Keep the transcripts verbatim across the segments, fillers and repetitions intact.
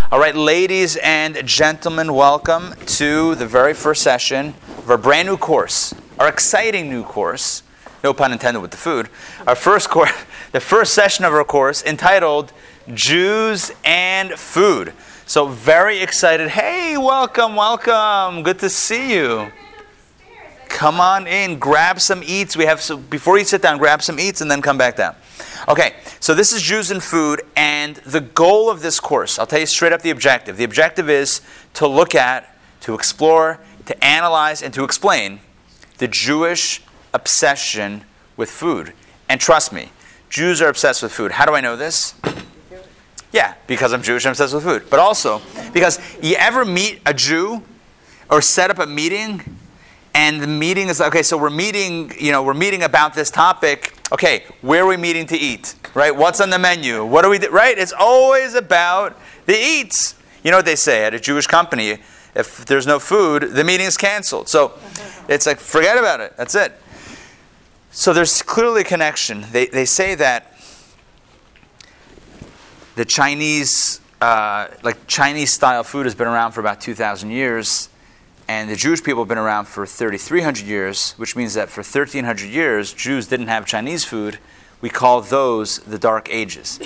All right, ladies and gentlemen, welcome to the very first session of our brand new course, our exciting new course, no pun intended with the food, our first course, the first session of our course entitled Jews and Food. So very excited. Hey, welcome, welcome. Good to see you. Come on in, grab some eats. We have so before you sit down, grab some eats and then come back down. Okay, so this is Jews and Food, and the goal of this course, I'll tell you straight up the objective. The objective is to look at, to explore, to analyze, and to explain the Jewish obsession with food. And trust me, Jews are obsessed with food. How do I know this? Yeah, because I'm Jewish, I'm obsessed with food. But also, because you ever meet a Jew or set up a meeting, and the meeting is, okay, so we're meeting, you know, we're meeting about this topic. Okay, where are we meeting to eat? Right? What's on the menu? What do we do? Right? It's always about the eats. You know what they say at a Jewish company? If there's no food, the meeting is canceled. So it's like, forget about it. That's it. So there's clearly a connection. They they say that the Chinese, uh, like Chinese style food has been around for about two thousand years. And the Jewish people have been around for thirty-three hundred years, which means that for thirteen hundred years, Jews didn't have Chinese food. We call those the Dark Ages.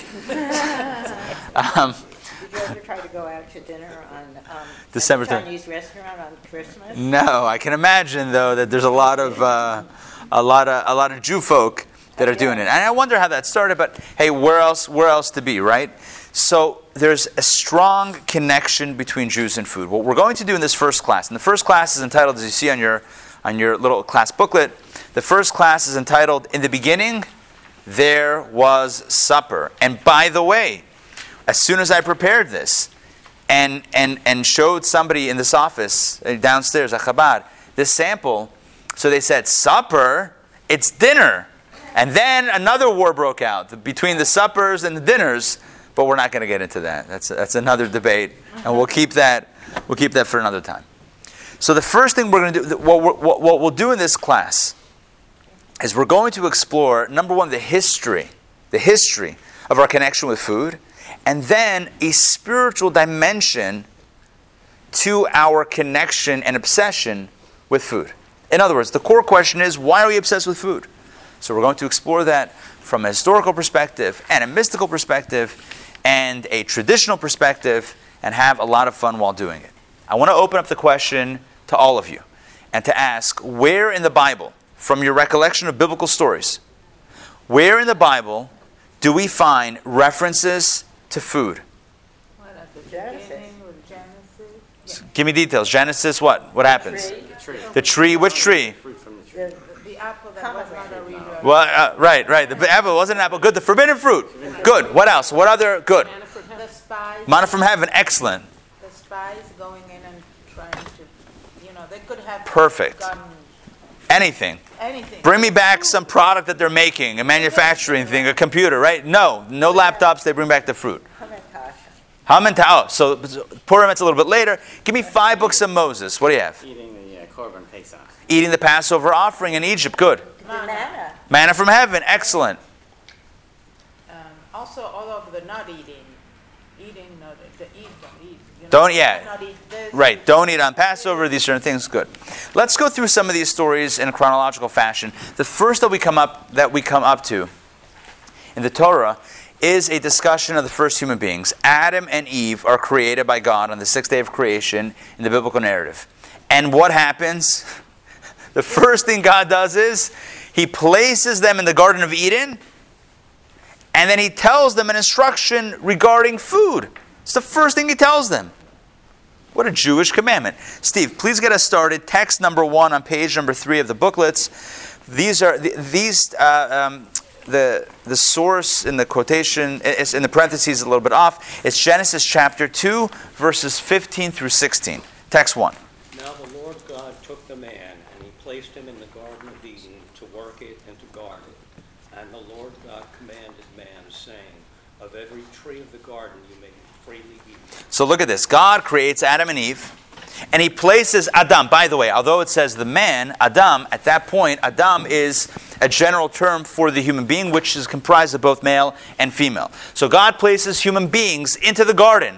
um, Did you ever try to go out to dinner on um, December a Chinese restaurant on Christmas? No, I can imagine though that there's a lot of uh, a lot of a lot of Jew folk that are doing it, and I wonder how that started. But hey, where else? Where else to be, right? So there's a strong connection between Jews and food. What we're going to do in this first class, and the first class is entitled, as you see on your on your little class booklet, the first class is entitled, In the Beginning, There Was Supper. And by the way, as soon as I prepared this and and and showed somebody in this office downstairs at Chabad this sample, so they said, supper, it's dinner. And then another war broke out between the suppers and the dinners. But we're not going to get into that. That's that's another debate, and we'll keep that we'll keep that for another time. So the first thing we're going to do, what, we're, what, what we'll do in this class, is we're going to explore number one the history, the history of our connection with food, and then a spiritual dimension to our connection and obsession with food. In other words, the core question is, why are we obsessed with food? So we're going to explore that from a historical perspective and a mystical perspective and a traditional perspective, and have a lot of fun while doing it. I want to open up the question to all of you and to ask, where in the Bible, from your recollection of biblical stories, where in the Bible do we find references to food? Genesis. Give me details. Genesis, what? What happens? The tree. The tree. The tree, which tree? Fruit from the tree. The, the apple that was not a real. Well, uh, right, right. The apple wasn't an apple. Good. The forbidden fruit. Good. What else? What other? Good. The spies. Manna from heaven. Excellent. The spies going in and trying to, you know, they could have Perfect. gotten Anything. anything. Bring me back some product that they're making, a manufacturing thing, a computer, right? No. No laptops. They bring back the fruit. Hamantash. Oh, so Purim, it's a little bit later. Give me five books of Moses. What do you have? Eating the uh, Korban Pesach. Eating the Passover offering in Egypt. Good. Manna. Manna from heaven. Excellent. Um, also, all of the not eating, eating, no, the, the eat, don't eat. You know, Don't- yeah. Not eat this. Right. Don't eat on Passover. These certain things. Good. Let's go through some of these stories in a chronological fashion. The first that we come up that we come up to in the Torah is a discussion of the first human beings. Adam and Eve are created by God on the sixth day of creation in the biblical narrative. And what happens? The first thing God does is He places them in the Garden of Eden, and then He tells them an instruction regarding food. It's the first thing He tells them. What a Jewish commandment. Steve, please get us started. Text number one on page number three of the booklets. These are these uh, um, the the source in the quotation is in the parentheses a little bit off. It's Genesis chapter two, verses fifteen through sixteen. Text one. Now the Lord God took the man, and He placed him in the Garden of Eden to work it and to guard it. And the Lord God commanded man, saying, of every tree of the garden you may freely eat. So look at this. God creates Adam and Eve, and He places Adam. By the way, although it says the man, Adam, at that point, Adam is a general term for the human being, which is comprised of both male and female. So God places human beings into the garden,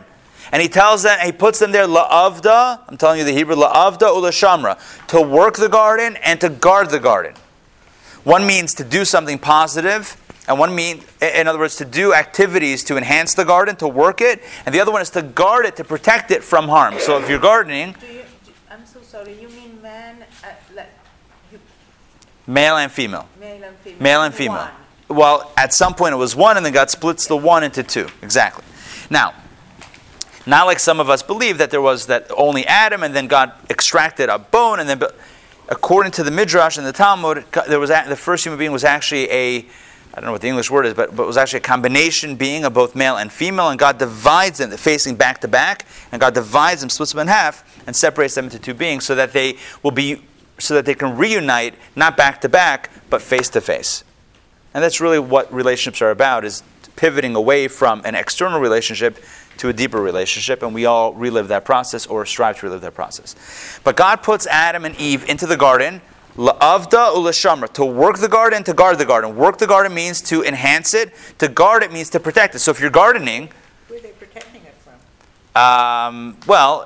And he tells them, he puts them there, la'avda, I'm telling you the Hebrew, la'avda u'lashamra, to work the garden and to guard the garden. One means to do something positive, and one means, in other words, to do activities to enhance the garden, to work it, and the other one is to guard it, to protect it from harm. So if you're gardening... Do you, do, I'm so sorry, you mean man, uh, like, you, Male and female. male and female? Male and female. One. Well, at some point it was one, and then God splits the one into two. Exactly. Now, not like some of us believe that there was that only Adam, and then God extracted a bone, and then, according to the Midrash and the Talmud, there was the first human being was actually a, I don't know what the English word is, but but was actually a combination being of both male and female, and God divides them, facing back to back, and God divides them, splits them in half, and separates them into two beings, so that they will be, so that they can reunite not back to back, but face to face. And that's really what relationships are about, is pivoting away from an external relationship to a deeper relationship, and we all relive that process or strive to relive that process. But God puts Adam and Eve into the garden, la'avda u'lashamra, to work the garden, to guard the garden. Work the garden means to enhance it. To guard it means to protect it. So if you're gardening... Who are they protecting it from? Um, well,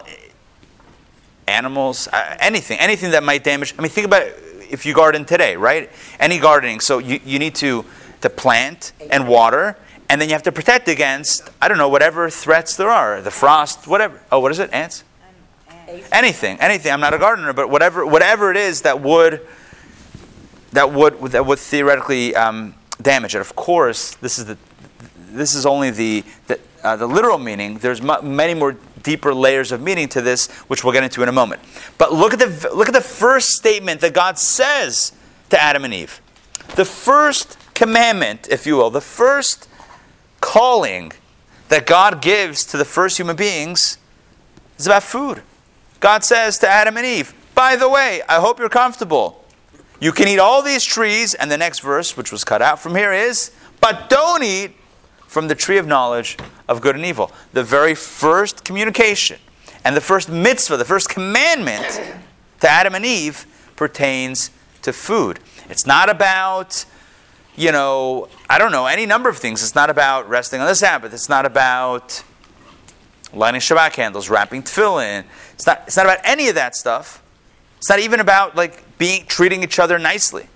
animals, uh, anything. Anything that might damage... I mean, think about it. If you garden today, right? Any gardening, so you, you need to, to plant and water, and then you have to protect against, I don't know, whatever threats there are, the frost, whatever. Oh, what is it? Ants? Anything, anything. I'm not a gardener, but whatever whatever it is that would that would that would theoretically um, damage it. Of course, this is the this is only the the, uh, the literal meaning. There's m- many more deeper layers of meaning to this, which we'll get into in a moment. But look at the look at the first statement that God says to Adam and Eve. The first commandment, if you will, the first calling that God gives to the first human beings is about food. God says to Adam and Eve, by the way, I hope you're comfortable. You can eat all these trees, and the next verse, which was cut out from here, is, but don't eat from the tree of knowledge of good and evil. The very first communication and the first mitzvah, the first commandment to Adam and Eve pertains to food. It's not about, you know, I don't know, any number of things. It's not about resting on the Sabbath. It's not about lighting Shabbat candles, wrapping tefillin. It's not, it's not about any of that stuff. It's not even about like being treating each other nicely.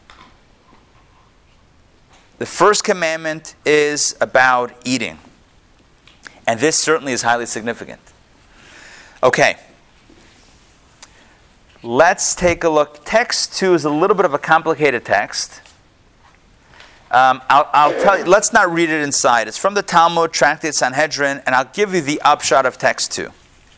The first commandment is about eating. And this certainly is highly significant. Okay. Let's take a look. Text two is a little bit of a complicated text. Um, I'll, I'll tell you, let's not read it inside. It's from the Talmud, Tractate Sanhedrin, and I'll give you the upshot of text two.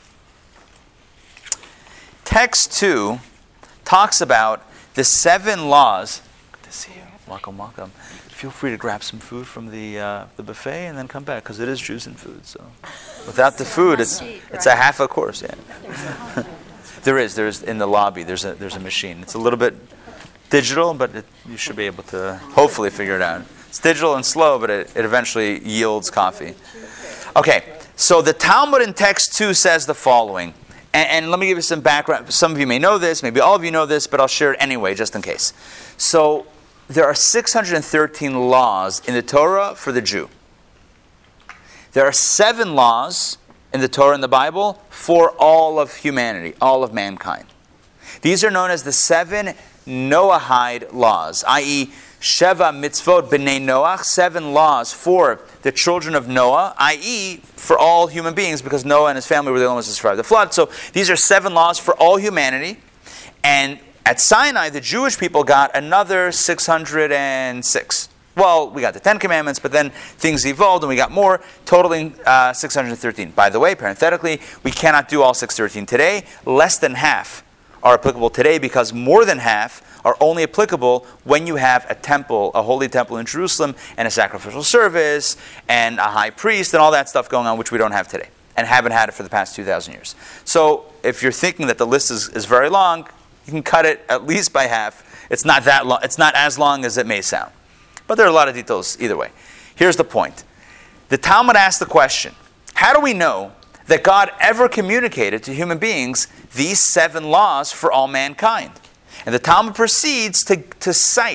Text two talks about the seven laws. Good to see you. Welcome, welcome. Feel free to grab some food from the uh, the buffet and then come back, because it is juice and food. So, without the food, it's it's a half a course. Yeah, there is. There's in the lobby. There's a there's a machine. It's a little bit digital, but it, you should be able to hopefully figure it out. It's digital and slow, but it, it eventually yields coffee. Okay, so the Talmud in text two says the following. And, and let me give you some background. Some of you may know this, maybe all of you know this, but I'll share it anyway, just in case. So there are six hundred thirteen laws in the Torah for the Jew. There are seven laws in the Torah and the Bible for all of humanity, all of mankind. These are known as the seven Noahide laws, that is, Sheva mitzvot b'nei Noach, seven laws for the children of Noah, that is, for all human beings, because Noah and his family were the only ones to survive the flood. So these are seven laws for all humanity. And at Sinai, the Jewish people got another six hundred six. Well, we got the Ten Commandments, but then things evolved and we got more, totaling uh, six hundred thirteen. By the way, parenthetically, we cannot do all six hundred thirteen today. Less than half are applicable today, because more than half are only applicable when you have a temple, a holy temple in Jerusalem, and a sacrificial service, and a high priest, and all that stuff going on, which we don't have today, and haven't had it for the past two thousand years. So if you're thinking that the list is, is very long, you can cut it at least by half. It's not that long. It's not as long as it may sound. But there are a lot of details either way. Here's the point. The Talmud asks the question, how do we know that God ever communicated to human beings these seven laws for all mankind? And the Talmud proceeds to, to cite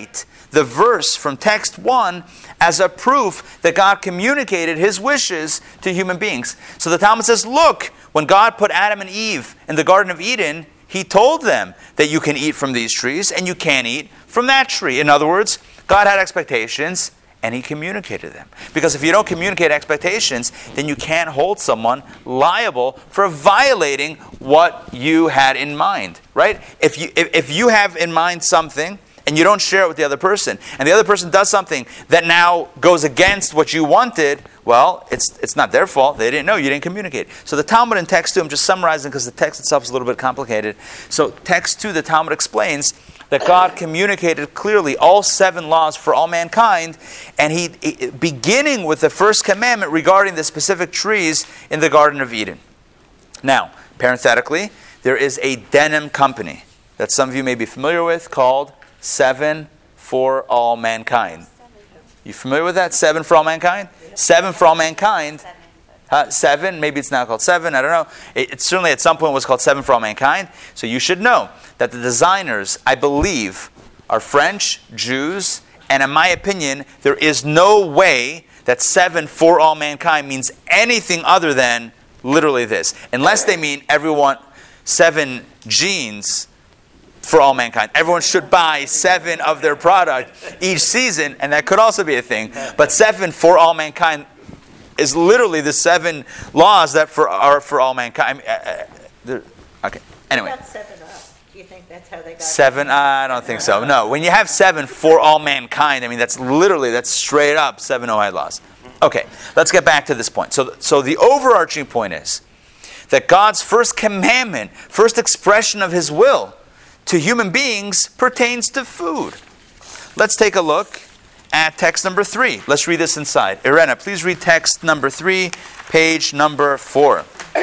the verse from text one as a proof that God communicated his wishes to human beings. So the Talmud says, look, when God put Adam and Eve in the Garden of Eden, he told them that you can eat from these trees and you can't eat from that tree. In other words, God had expectations and he communicated them. Because if you don't communicate expectations, then you can't hold someone liable for violating what you had in mind, right? If you if, if you have in mind something and you don't share it with the other person, and the other person does something that now goes against what you wanted, well, it's it's not their fault. They didn't know. You didn't communicate. So the Talmud in text two, I'm just summarizing because the text itself is a little bit complicated. So text two, the Talmud explains that God communicated clearly all seven laws for all mankind, and he, beginning with the first commandment regarding the specific trees in the Garden of Eden. Now, parenthetically, there is a denim company that some of you may be familiar with called Seven for All Mankind. You familiar with that? Seven for All Mankind? Seven for All Mankind. Uh, seven, maybe it's now called Seven, I don't know. It, it certainly at some point was called Seven for All Mankind. So you should know that the designers, I believe, are French, Jews, and in my opinion, there is no way that Seven for All Mankind means anything other than literally this. Unless they mean everyone, seven jeans for all mankind. Everyone should buy seven of their product each season, and that could also be a thing. But seven for all mankind is literally the seven laws that for are for all mankind. I mean, uh, okay. Anyway. What about seven up? Do you think that's how they got Seven? Uh, I don't think so. No. When you have seven for all mankind, I mean, that's literally, that's straight up seven Noahide laws. Okay. Let's get back to this point. So, so the overarching point is that God's first commandment, first expression of his will to human beings pertains to food. Let's take a look at text number three. Let's read this inside. Irena, please read text number three, page number four.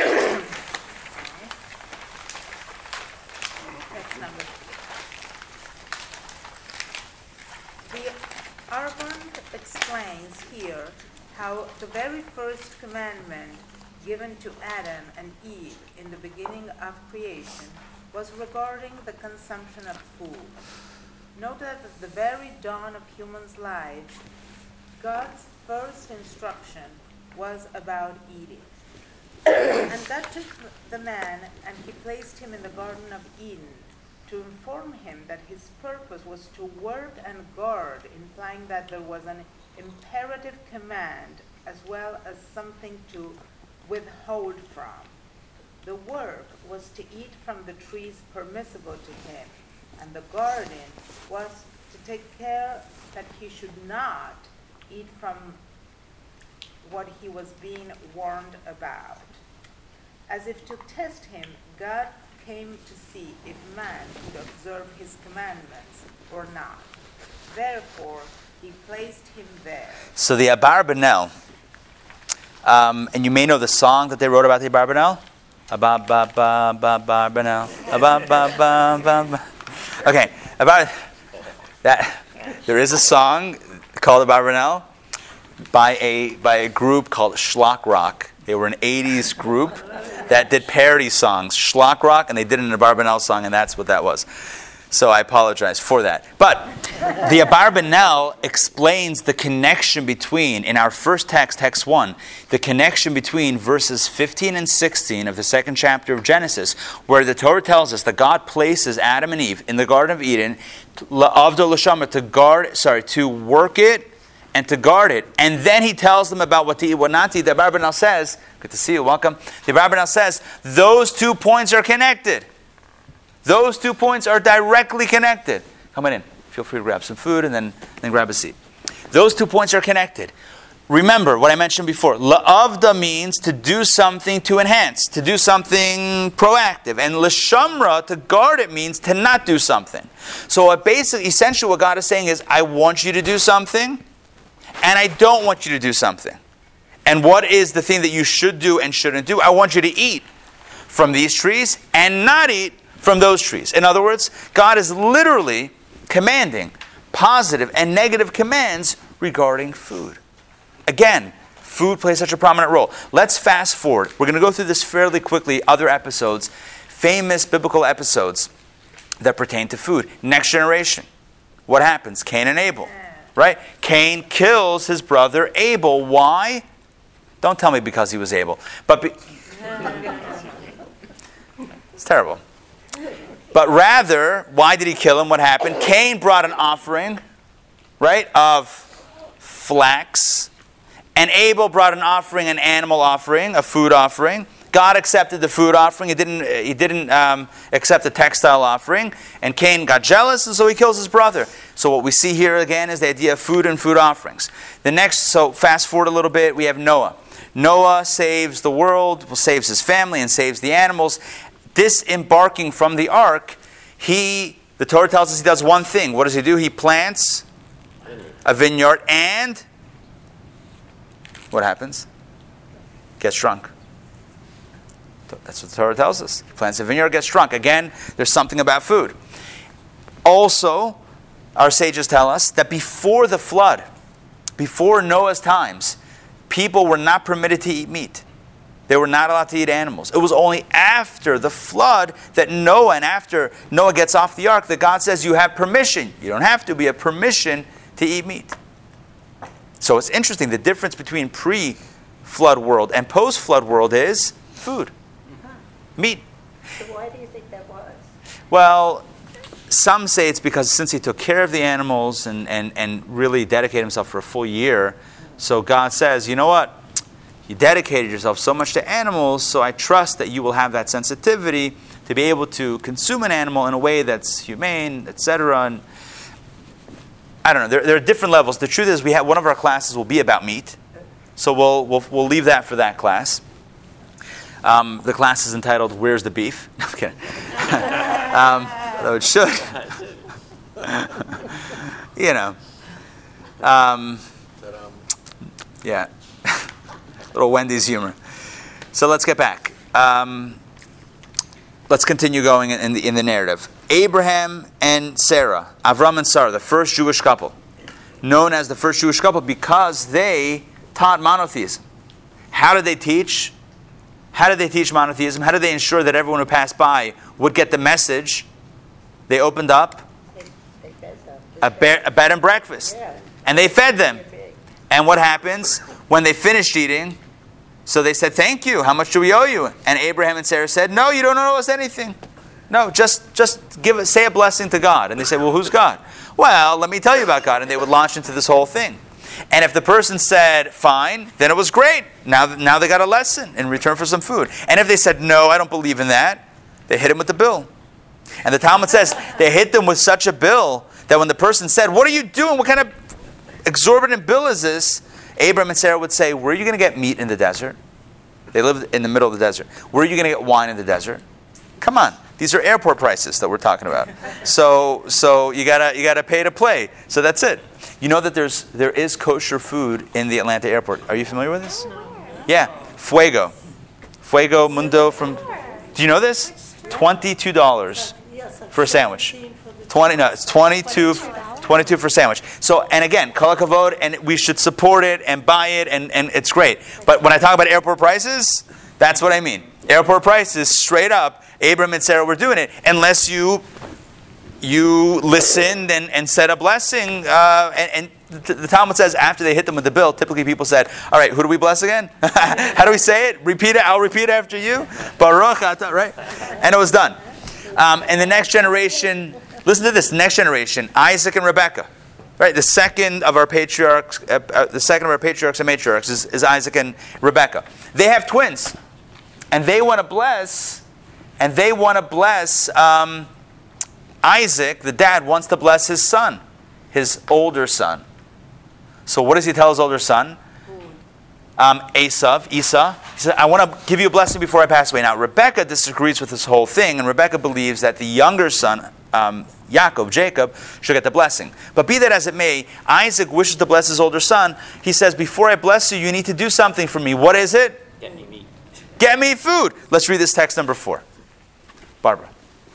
Text number. The Arvand explains here how the very first commandment given to Adam and Eve in the beginning of creation was regarding the consumption of food. Note that at the very dawn of humans' lives, God's first instruction was about eating. And that took the man and he placed him in the Garden of Eden to inform him that his purpose was to work and guard, implying that there was an imperative command as well as something to withhold from. The work was to eat from the trees permissible to him, and the guarding was to take care that he should not eat from what he was being warned about. As if to test him, God came to see if man could observe his commandments or not. Therefore, he placed him there. So the Abarbanel, um, and you may know the song that they wrote about the Abarbanel. Abarbanel, Abarbanel. Okay, about that, there is a song called Abarbanel by a by a group called Schlock Rock. They were an eighties group that did parody songs, Schlock Rock, and they did an Abarbanel song, and that's what that was. So I apologize for that. But the Abarbanel explains the connection between, in our first text, text one, the connection between verses fifteen and sixteen of the second chapter of Genesis, where the Torah tells us that God places Adam and Eve in the Garden of Eden, Avdo L'Shama, to guard, sorry, to work it and to guard it. And then he tells them about what to eat, what not to eat. The Abarbanel says, good to see you, welcome. The Abarbanel says, those two points are connected. Those two points are directly connected. Come on in. Feel free to grab some food and then, then grab a seat. Those two points are connected. Remember what I mentioned before. La'avda means to do something to enhance, to do something proactive. And l'shamra, to guard it, means to not do something. So what basically, essentially what God is saying is, I want you to do something, and I don't want you to do something. And what is the thing that you should do and shouldn't do? I want you to eat from these trees and not eat from those trees. In other words, God is literally commanding positive and negative commands regarding food. Again, food plays such a prominent role. Let's fast forward. We're going to go through this fairly quickly, other episodes, famous biblical episodes that pertain to food. Next generation. what happens? Cain and Abel. Right? Cain kills his brother Abel. Why? Don't tell me because he was Abel. But be- it's terrible. But rather, why did he kill him? What happened? Cain brought an offering, right, of flax. And Abel brought an offering, an animal offering, a food offering. God accepted the food offering. He didn't, he didn't um, accept the textile offering. And Cain got jealous, and so he kills his brother. So what we see here again is the idea of food and food offerings. The next, so fast forward a little bit, we have Noah. Noah saves the world, saves his family, and saves the animals. This embarking from the ark, he, the Torah tells us he does one thing. What does he do? He plants a vineyard, and what happens? Gets drunk. That's what the Torah tells us. He plants a vineyard, gets drunk. Again, there's something about food. Also, our sages tell us that before the flood, before Noah's times, people were not permitted to eat meat. They were not allowed to eat animals. It was only after the flood that Noah, and after Noah gets off the ark, that God says you have permission. You don't have to, but you have permission to eat meat. So it's interesting. The difference between pre-flood world and post-flood world is food. Meat. So why do you think that was? Well, some say it's because since he took care of the animals and, and, and really dedicated himself for a full year, so God says, you know what? You dedicated yourself so much to animals, so I trust that you will have that sensitivity to be able to consume an animal in a way that's humane, et cetera. And I don't know. There, there are different levels. The truth is, we have one of our classes will be about meat, so we'll we'll, we'll leave that for that class. Um, the class is entitled "Where's the Beef?" No, I'm kidding. um, though it should. you know. Um, yeah. Little Wendy's humor. So let's get back. Um, let's continue going in the, in the narrative. Abraham and Sarah, Avram and Sarah, the first Jewish couple, known as the first Jewish couple because they taught monotheism. How did they teach? How did they teach monotheism? How did they ensure that everyone who passed by would get the message? They opened up They, they fed them. a, bear, a bed and breakfast. Yeah. And they fed them. And what happens when they finished eating? So they said, thank you. How much do we owe you? And Abraham and Sarah said, no, you don't owe us anything. No, just just give it, say a blessing to God. And they said, well, who's God? Well, let me tell you about God. And they would launch into this whole thing. And if the person said, fine, then it was great. Now, now they got a lesson in return for some food. And if they said, no, I don't believe in that, they hit him with the bill. And the Talmud says they hit them with such a bill that when the person said, what are you doing? What kind of exorbitant bill is this? Abraham and Sarah would say, where are you going to get meat in the desert? They lived in the middle of the desert. Where are you going to get wine in the desert? Come on. These are airport prices that we're talking about. So so you gotta you gotta pay to play. So that's it. You know that there's there is kosher food in the Atlanta airport. Are you familiar with this? Yeah. Fuego. Fuego Mundo from do you know this? Twenty-two dollars for a sandwich. Twenty no, it's twenty-two twenty-two for a sandwich. So, and again, kol hakavod, and we should support it and buy it, and, and it's great. But when I talk about airport prices, that's what I mean. Airport prices, straight up, Abraham and Sarah were doing it, unless you you listened and, and said a blessing. Uh, and, and the, the Talmud says after they hit them with the bill, typically people said, all right, who do we bless again? How do we say it? Repeat it. I'll repeat it after you. Baruch atah, right? And it was done. Um, and the next generation... Listen to this, next generation, Isaac and Rebekah. Right, the second of our patriarchs, uh, uh, the second of our patriarchs and matriarchs is, is Isaac and Rebekah. They have twins, and they want to bless, and they want to bless um, Isaac. The dad wants to bless his son, his older son. So what does he tell his older son? Um, Esav, Esau. He said, I want to give you a blessing before I pass away. Now, Rebekah disagrees with this whole thing, and Rebekah believes that the younger son, um, Yaakov, Jacob, should get the blessing. But be that as it may, Isaac wishes to bless his older son. He says, before I bless you, you need to do something for me. What is it? Get me meat. Get me food. Let's read this text number four. Barbara.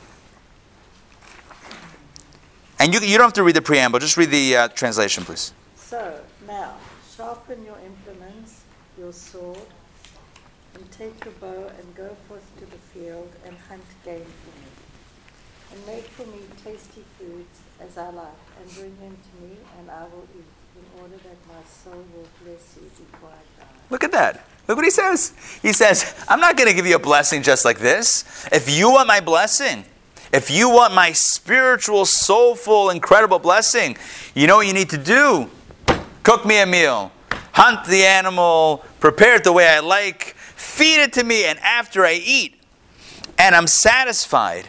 And you, you don't have to read the preamble. Just read the uh, translation, please. So, now, sharpen your implements, your sword, and take your bow and go forth to the field and hunt game for me. And make for me tasty foods as I like, and bring them to me, and I will eat, in order that my soul will bless you before I die. Look at that. Look what he says. He says, I'm not going to give you a blessing just like this. If you want my blessing, if you want my spiritual, soulful, incredible blessing, you know what you need to do? Cook me a meal. Hunt the animal. Prepare it the way I like. Feed it to me. And after I eat, and I'm satisfied,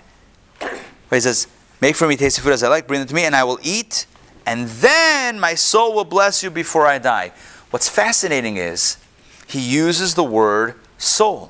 he says, make for me tasty food as I like. Bring them to me, and I will eat. And then my soul will bless you before I die. What's fascinating is, he uses the word soul.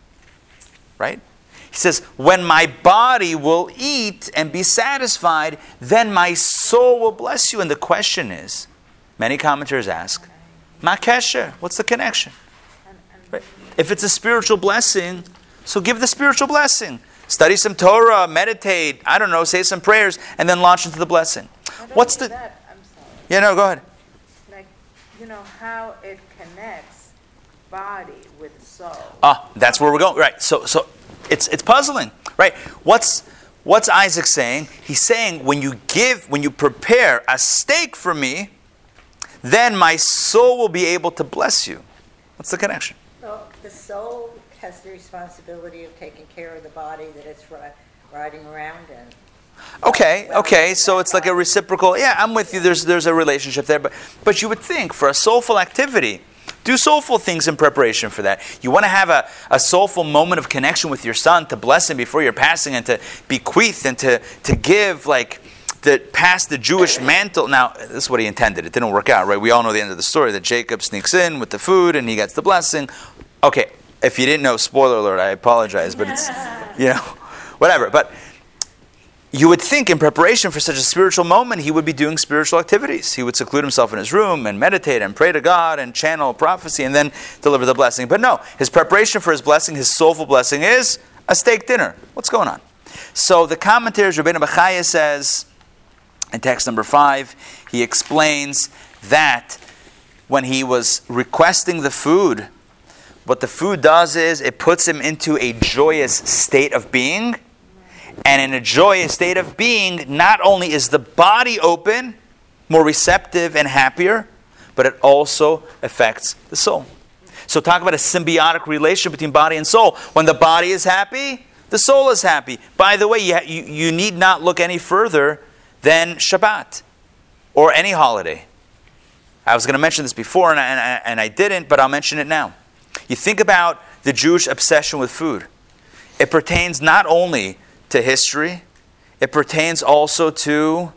Right? He says, when my body will eat and be satisfied, then my soul will bless you. And the question is, many commentators ask, Ma kesher, what's the connection? Right? If it's a spiritual blessing, so give the spiritual blessing. Study some Torah, meditate, I don't know, say some prayers, and then launch into the blessing. What's the... That, I'm sorry. Yeah, no, go ahead. Like, you know, how it connects body with soul. Ah, that's where we're going. Right. So so it's it's puzzling. Right. What's what's Isaac saying? He's saying when you give, when you prepare a steak for me, then my soul will be able to bless you. What's the connection? Well, the soul has the responsibility of taking care of the body that it's ri- riding around in. Okay, okay, so it's like a reciprocal, yeah, I'm with you, there's there's a relationship there, but but you would think for a soulful activity, do soulful things in preparation for that. You want to have a, a soulful moment of connection with your son, to bless him before you're passing, and to bequeath and to, to give, like, the pass the Jewish mantle. Now, this is what he intended. It didn't work out, right? We all know the end of the story, that Jacob sneaks in with the food and he gets the blessing. Okay, if you didn't know, spoiler alert, I apologize, but it's, you know, whatever. But you would think in preparation for such a spiritual moment, he would be doing spiritual activities. He would seclude himself in his room and meditate and pray to God and channel prophecy and then deliver the blessing. But no, his preparation for his blessing, his soulful blessing, is a steak dinner. What's going on? So the commentators, Rabbeinu Bechaya says, in text number five, he explains that when he was requesting the food, what the food does is it puts him into a joyous state of being. And in a joyous state of being, not only is the body open, more receptive and happier, but it also affects the soul. So talk about a symbiotic relationship between body and soul. When the body is happy, the soul is happy. By the way, you, you, you need not look any further than Shabbat or any holiday. I was going to mention this before, and I, and, I, and I didn't, but I'll mention it now. You think about the Jewish obsession with food. It pertains not only to history, it pertains also to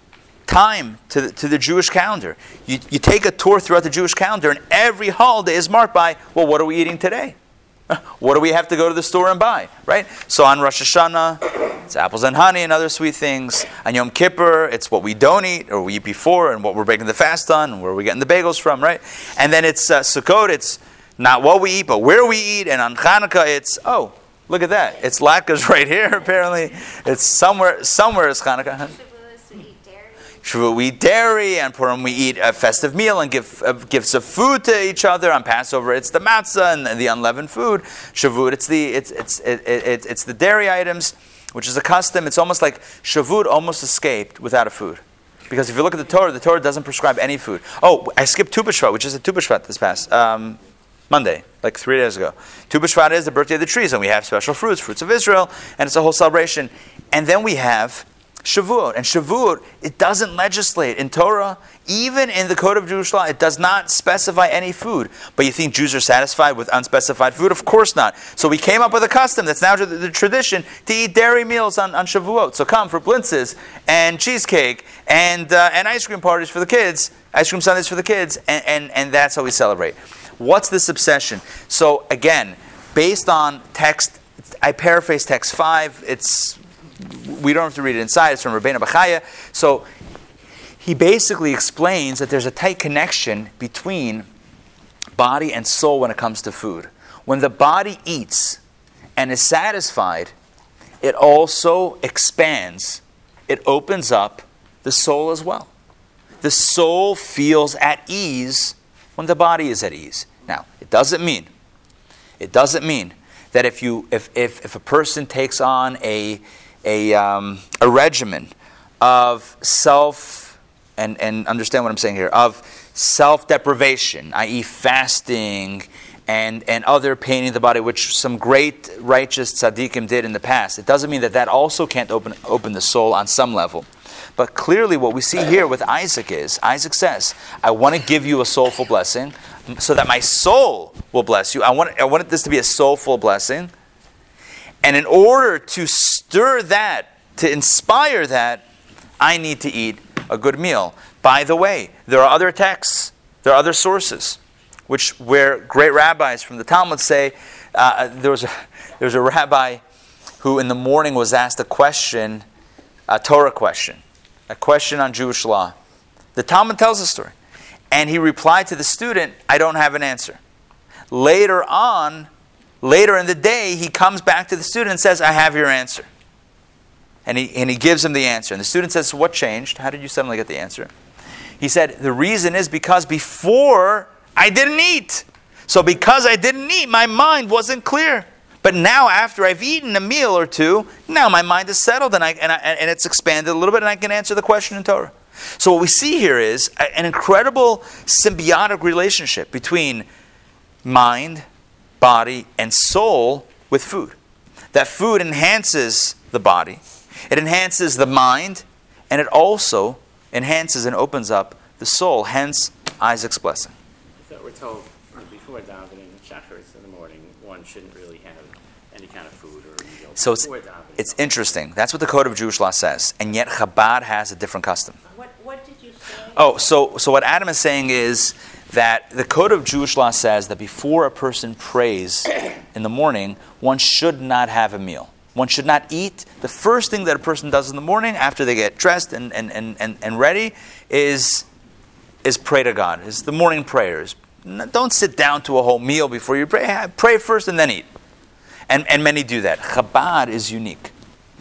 time, to the, to the Jewish calendar. You, you take a tour throughout the Jewish calendar, and every holiday is marked by, well, what are we eating today? What do we have to go to the store and buy, right? So on Rosh Hashanah, it's apples and honey and other sweet things. On Yom Kippur, it's what we don't eat, or we eat before, and what we're breaking the fast on, and where we're getting the bagels from, right? And then it's uh, Sukkot, it's not what we eat, but where we eat. And on Hanukkah, it's, oh, look at that. It's latkes right here, apparently. It's somewhere, somewhere is Hanukkah. Shavuos, we eat dairy. Shavuot, we eat dairy. On Purim, we eat a festive meal and give uh, gifts of food to each other. On Passover, it's the matzah and the unleavened food. Shavuot, it's the it's it's it, it, it's the dairy items, which is a custom. It's almost like Shavuot almost escaped without a food. Because if you look at the Torah, the Torah doesn't prescribe any food. Oh, I skipped Tu B'Shvat, which is a Tu B'Shvat this past um, Monday, like three days ago. Tu B'Shvat is the birthday of the trees, and we have special fruits, fruits of Israel, and it's a whole celebration. And then we have Shavuot. And Shavuot, it doesn't legislate. In Torah, even in the Code of Jewish Law, it does not specify any food. But you think Jews are satisfied with unspecified food? Of course not. So we came up with a custom that's now the, the tradition to eat dairy meals on, on Shavuot. So come for blintzes and cheesecake and uh, and ice cream parties for the kids, ice cream sundaes for the kids, and, and, and that's how we celebrate. What's this obsession? So again, based on text, I paraphrase text five. It's we don't have to read it inside. It's from Rabbeinu Bechaya. So he basically explains that there's a tight connection between body and soul when it comes to food. When the body eats and is satisfied, it also expands. It opens up the soul as well. The soul feels at ease when the body is at ease. Now, it doesn't mean, it doesn't mean that if you, if if, if a person takes on a a, um, a regimen of self, and, and understand what I'm saying here, of self-deprivation, that is fasting and, and other painting the body, which some great righteous tzaddikim did in the past. It doesn't mean that that also can't open, open the soul on some level. But clearly what we see here with Isaac is, Isaac says, I want to give you a soulful blessing so that my soul will bless you. I want, I want this to be a soulful blessing. And in order to stir that, to inspire that, I need to eat a good meal. By the way, there are other texts, there are other sources, which where great rabbis from the Talmud say, uh, there was a, there was a rabbi who in the morning was asked a question, a Torah question, a question on Jewish law. The Talmud tells the story. And he replied to the student, I don't have an answer. Later on, later in the day, he comes back to the student and says, I have your answer. And he, and he gives him the answer. And the student says, what changed? How did you suddenly get the answer? He said, the reason is because before I didn't eat. So because I didn't eat, my mind wasn't clear. But now after I've eaten a meal or two, now my mind is settled and, I, and, I, and it's expanded a little bit and I can answer the question in Torah. So what we see here is an incredible symbiotic relationship between mind, body, and soul with food. That food enhances the body, it enhances the mind, and it also enhances and opens up the soul, hence Isaac's blessing. So we're told before davening, shacharis in the morning, one shouldn't really have any kind of food or meal so it's, before davening. It's interesting. That's what the Code of Jewish Law says. And yet Chabad has a different custom. What, what did you say? Oh, so so what Adam is saying is that the Code of Jewish Law says that before a person prays in the morning, one should not have a meal. One should not eat. The first thing that a person does in the morning after they get dressed and, and, and, and, and ready is, is pray to God. Is the morning prayers. Don't sit down to a whole meal before you pray. Pray first and then eat. And, and many do that. Chabad is unique.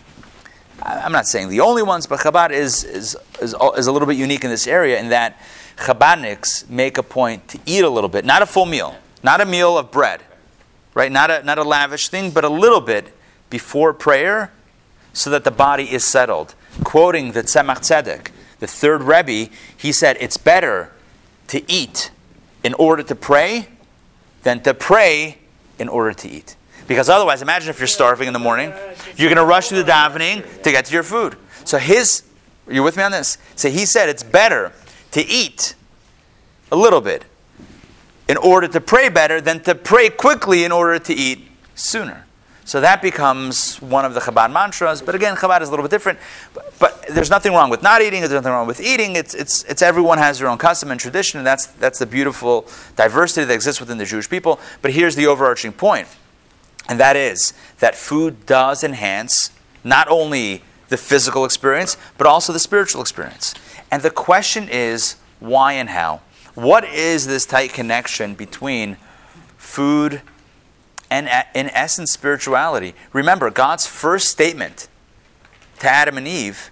I'm not saying the only ones, but Chabad is, is, is, is a little bit unique in this area in that Chabadniks make a point to eat a little bit. Not a full meal. Not a meal of bread. Right? Not a, not a lavish thing, but a little bit before prayer so that the body is settled. Quoting the Tzemach Tzedek, the third Rebbe, he said, it's better to eat in order to pray than to pray in order to eat. Because otherwise, imagine if you're starving in the morning, you're going to rush through the davening to get to your food. So his, are you with me on this? So he said it's better to eat a little bit in order to pray better than to pray quickly in order to eat sooner. So that becomes one of the Chabad mantras. But again, Chabad is a little bit different. But, but there's nothing wrong with not eating. There's nothing wrong with eating. It's it's it's everyone has their own custom and tradition, and that's that's the beautiful diversity that exists within the Jewish people. But here's the overarching point, and that is that food does enhance not only the physical experience, but also the spiritual experience. And the question is, why and how? What is this tight connection between food and, in essence, spirituality? Remember, God's first statement to Adam and Eve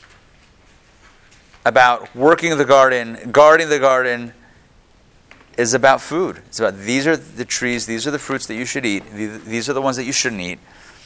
about working the garden, guarding the garden, is about food. It's about these are the trees, these are the fruits that you should eat, these are the ones that you shouldn't eat.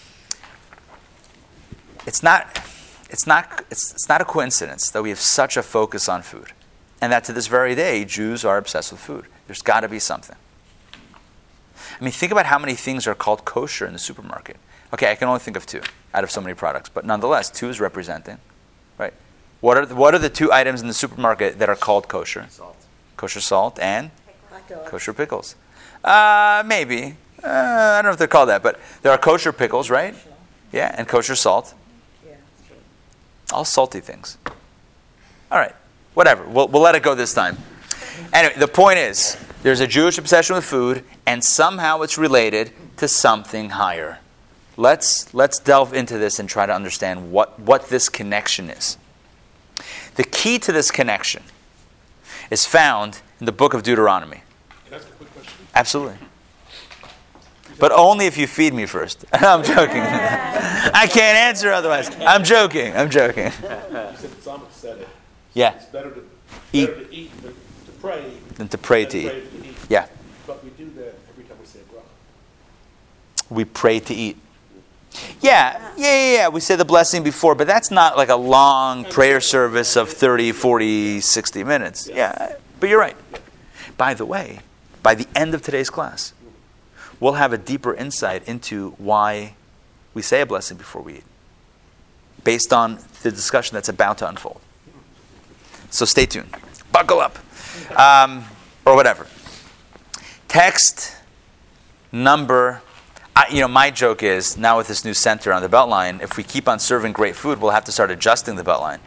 It's not, it's not, it's, it's not a coincidence that we have such a focus on food, and that to this very day, Jews are obsessed with food. There's got to be something. I mean, think about how many things are called kosher in the supermarket. Okay, I can only think of two out of so many products, but nonetheless, two is representing, right? What are the, what are the two items in the supermarket that are called kosher? Salt. Kosher salt and Hot dogs. kosher pickles. Uh, maybe. Uh, I don't know if they're called that, but there are kosher pickles, right? Yeah, and kosher salt. Yeah. All salty things. All right, whatever. We'll, we'll let it go this time. Anyway, the point is, there's a Jewish obsession with food, and somehow it's related to something higher. Let's let's delve into this and try to understand what, what this connection is. The key to this connection is found in the book of Deuteronomy. Can I ask a quick question? Absolutely. But only if you feed me first. I'm joking. I can't answer otherwise. I'm joking. I'm joking. You said the psalmist said it. Yeah. It's better to, Eat. better to eat than to pray. Than to pray than to eat. pray to eat. Yeah. But we do that every time we say a bracha. We pray to eat. Yeah, yeah, yeah, yeah. We say the blessing before, but that's not like a long prayer service of thirty, forty, sixty minutes. Yeah, but you're right. By the way, by the end of today's class, we'll have a deeper insight into why we say a blessing before we eat, based on the discussion that's about to unfold. So stay tuned. Buckle up. Um, or whatever. Text number, I, you know, my joke is, now with this new center on the Beltline, if we keep on serving great food, we'll have to start adjusting the Beltline.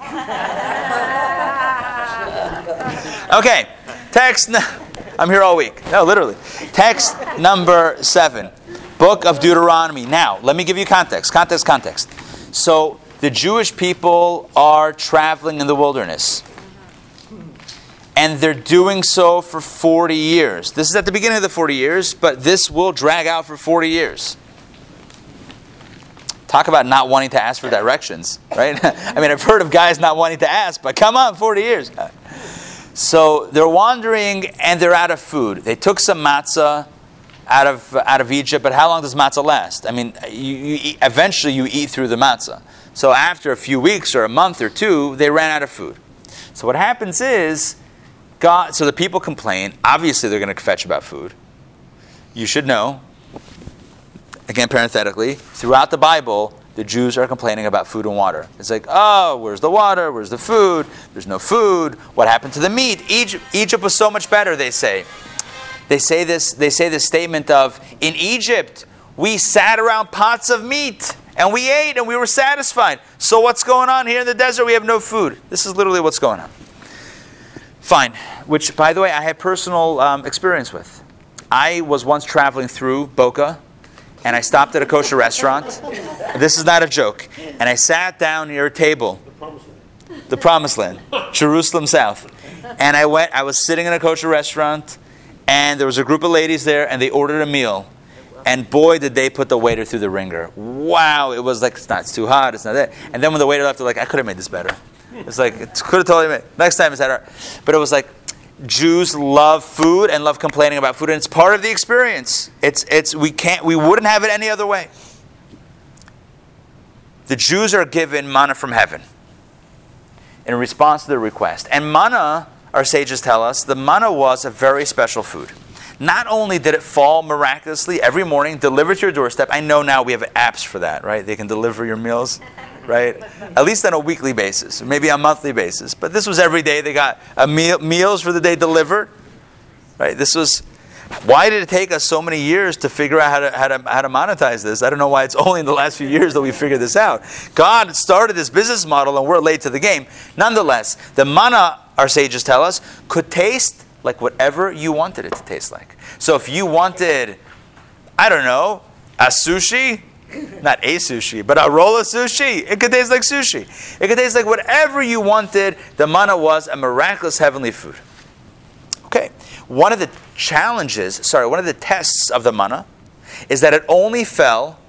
Okay, text, n- I'm here all week. No, literally. Text number seven, Book of Deuteronomy. Now, let me give you context, context, context. So, the Jewish people are traveling in the wilderness. And they're doing so for forty years. This is at the beginning of the forty years, but this will drag out for forty years. Talk about not wanting to ask for directions, right? I mean, I've heard of guys not wanting to ask, but come on, forty years. So they're wandering and they're out of food. They took some matzah out of out of Egypt, but how long does matzah last? I mean, you, you eat, eventually you eat through the matzah. So after a few weeks or a month or two, they ran out of food. So what happens is, God, so the people complain. Obviously, they're going to fetch about food. You should know, again, parenthetically, throughout the Bible, the Jews are complaining about food and water. It's like, oh, where's the water? Where's the food? There's no food. What happened to the meat? Egypt, Egypt was so much better, they say. They say this, they say this statement of, in Egypt, we sat around pots of meat, and we ate, and we were satisfied. So what's going on here in the desert? We have no food. This is literally what's going on. Fine, which, by the way, I had personal um, experience with. I was once traveling through Boca, and I stopped at a kosher restaurant. This is not a joke. And I sat down near a table. The promised land. The Promised Land, Jerusalem South. And I went. I was sitting in a kosher restaurant, and there was a group of ladies there, and they ordered a meal. And boy, did they put the waiter through the ringer. Wow, it was like, it's not, it's too hot, it's not that. And then when the waiter left, they're like, I could have made this better. It's like, it could have totally made, next time it's better. But it was like, Jews love food and love complaining about food, and it's part of the experience. It's, it's, we can't, we wouldn't have it any other way. The Jews are given manna from heaven in response to their request. And manna, our sages tell us, the manna was a very special food. Not only did it fall miraculously every morning, delivered to your doorstep. I know now we have apps for that, right? They can deliver your meals, right? At least on a weekly basis, or maybe on a monthly basis. But this was every day. They got a meal, meals for the day delivered, right? This was. Why did it take us so many years to figure out how to how to how to monetize this? I don't know why it's only in the last few years that we figured this out. God started this business model, and we're late to the game. Nonetheless, the manna, our sages tell us, could taste like whatever you wanted it to taste like. So if you wanted, I don't know, a sushi, not a sushi, but a roll of sushi, it could taste like sushi. It could taste like whatever you wanted. The manna was a miraculous heavenly food. Okay, one of the challenges, sorry, one of the tests of the manna is that it only fell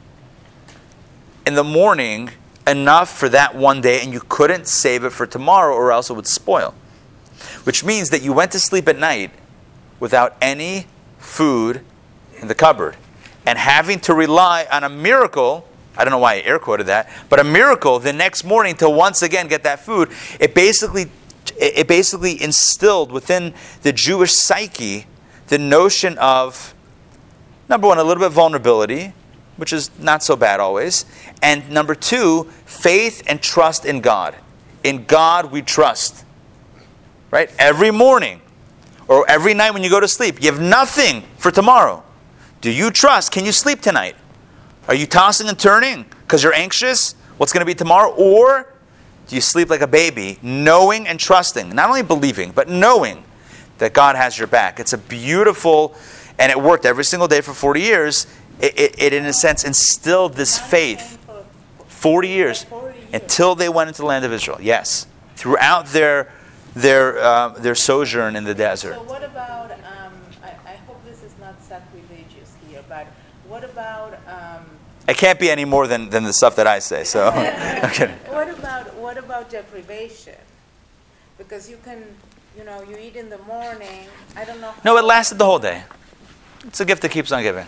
in the morning enough for that one day, and you couldn't save it for tomorrow or else it would spoil. Which means that you went to sleep at night without any food in the cupboard. And having to rely on a miracle, I don't know why I air quoted that, but a miracle the next morning to once again get that food, it basically it basically instilled within the Jewish psyche the notion of, number one, a little bit of vulnerability, which is not so bad always, and number two, faith and trust in God. In God we trust. Right? Every morning or every night when you go to sleep, you have nothing for tomorrow. Do you trust? Can you sleep tonight? Are you tossing and turning because you're anxious? What's going to be tomorrow? Or do you sleep like a baby, knowing and trusting, not only believing, but knowing that God has your back? It's a beautiful, and it worked every single day for forty years. It, it, it in a sense, instilled this faith. forty years. Until they went into the land of Israel. Yes. Throughout their their uh, their sojourn in the desert. So what about, um, I, I hope this is not sacrilegious here, but what about... Um, It can't be any more than, than the stuff that I say, so... okay. What about what about deprivation? Because you can, you know, you eat in the morning, I don't know... No, it lasted the whole day. It's a gift that keeps on giving.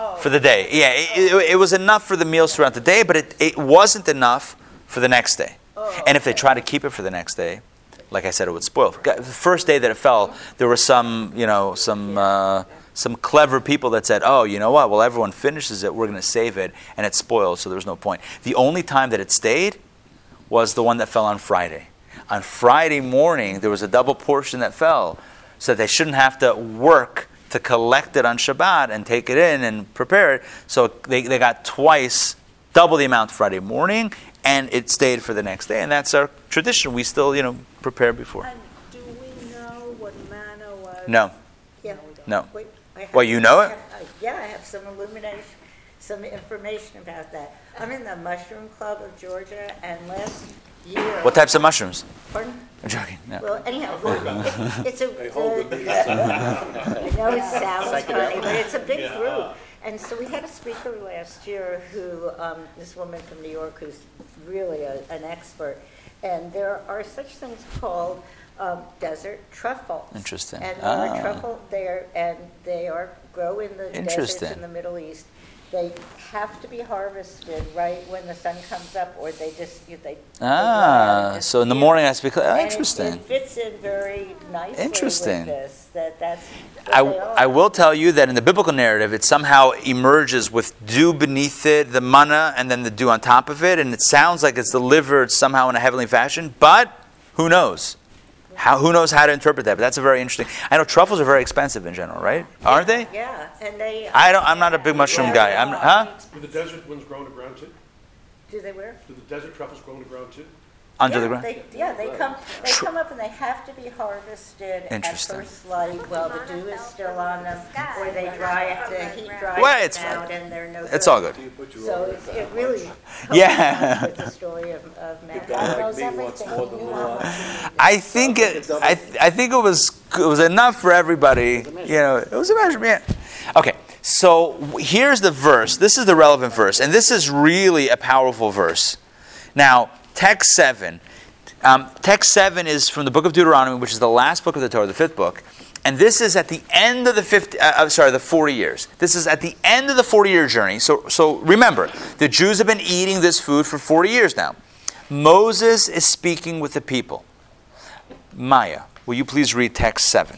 for the day. Yeah, it, it, it was enough for the meals throughout the day, but it, it wasn't enough for the next day. And if they try to keep it for the next day, like I said, it would spoil. The first day that it fell, there were some, you know, some uh, some clever people that said, "Oh, you know what? Well, everyone finishes it. We're going to save it, and it spoiled, so there was no point." The only time that it stayed was the one that fell on Friday. On Friday morning, there was a double portion that fell, so they shouldn't have to work to collect it on Shabbat and take it in and prepare it. So they they got twice, double the amount Friday morning, and it stayed for the next day. And that's our tradition. We still, you know, prepare before. And do we know what manna was? No. Yeah. No. Wait, I have- Well, you know it? I have- I- Yeah, I have some illumination, some information about that. I'm in the Mushroom Club of Georgia, and last year. What types of mushrooms? Pardon? I'm joking. No. Well, anyhow, it- it's a. I know it sounds funny, but it's a big group. And so we had a speaker last year who, um, this woman from New York who's really a, an expert. And there are such things called um, desert truffles. Interesting. And Ah. there are truffle there, and they are grow in the deserts Interesting. in the Middle East. They have to be harvested right when the sun comes up, or they just they. they Ah, just so in the disappear. morning I have to be clear. Oh, And it- interesting. It fits in very nicely Interesting. with this. That that's. what I, they are. I will tell you that in the biblical narrative, it somehow emerges with dew beneath it, the manna, and then the dew on top of it, and it sounds like it's delivered somehow in a heavenly fashion, but who knows? How, who knows how to interpret that? But that's a very interesting. I know truffles are very expensive in general, right? Aren't they? Yeah, and they. I don't. I'm not a big mushroom Yeah, guy. they I'm, are. huh? Do the desert ones grow on the ground too? Do they wear? Do the desert truffles grow on the ground too? Under yeah, the ground. They, yeah, they come. They come up and they have to be harvested at Interesting. first light while the dew is still on them, or they dry it. The heat dries Well, them it's out, fine. and they're no. It's good. all good. So it's, it really. Yeah. With the story of, of man. God knows everything. You know. I think it. I, I think it was it was enough for everybody. You know, it was a measurement. Yeah. Okay, so here's the verse. This is the relevant verse, and this is really a powerful verse. Now, text seven. Um, text seven is from the book of Deuteronomy, which is the last book of the Torah, the fifth book, and this is at the end of the fifty. Uh, I'm sorry, the forty years. This is at the end of the forty-year journey. So, so remember, the Jews have been eating this food for forty years now. Moses is speaking with the people. Maya, will you please read text seven?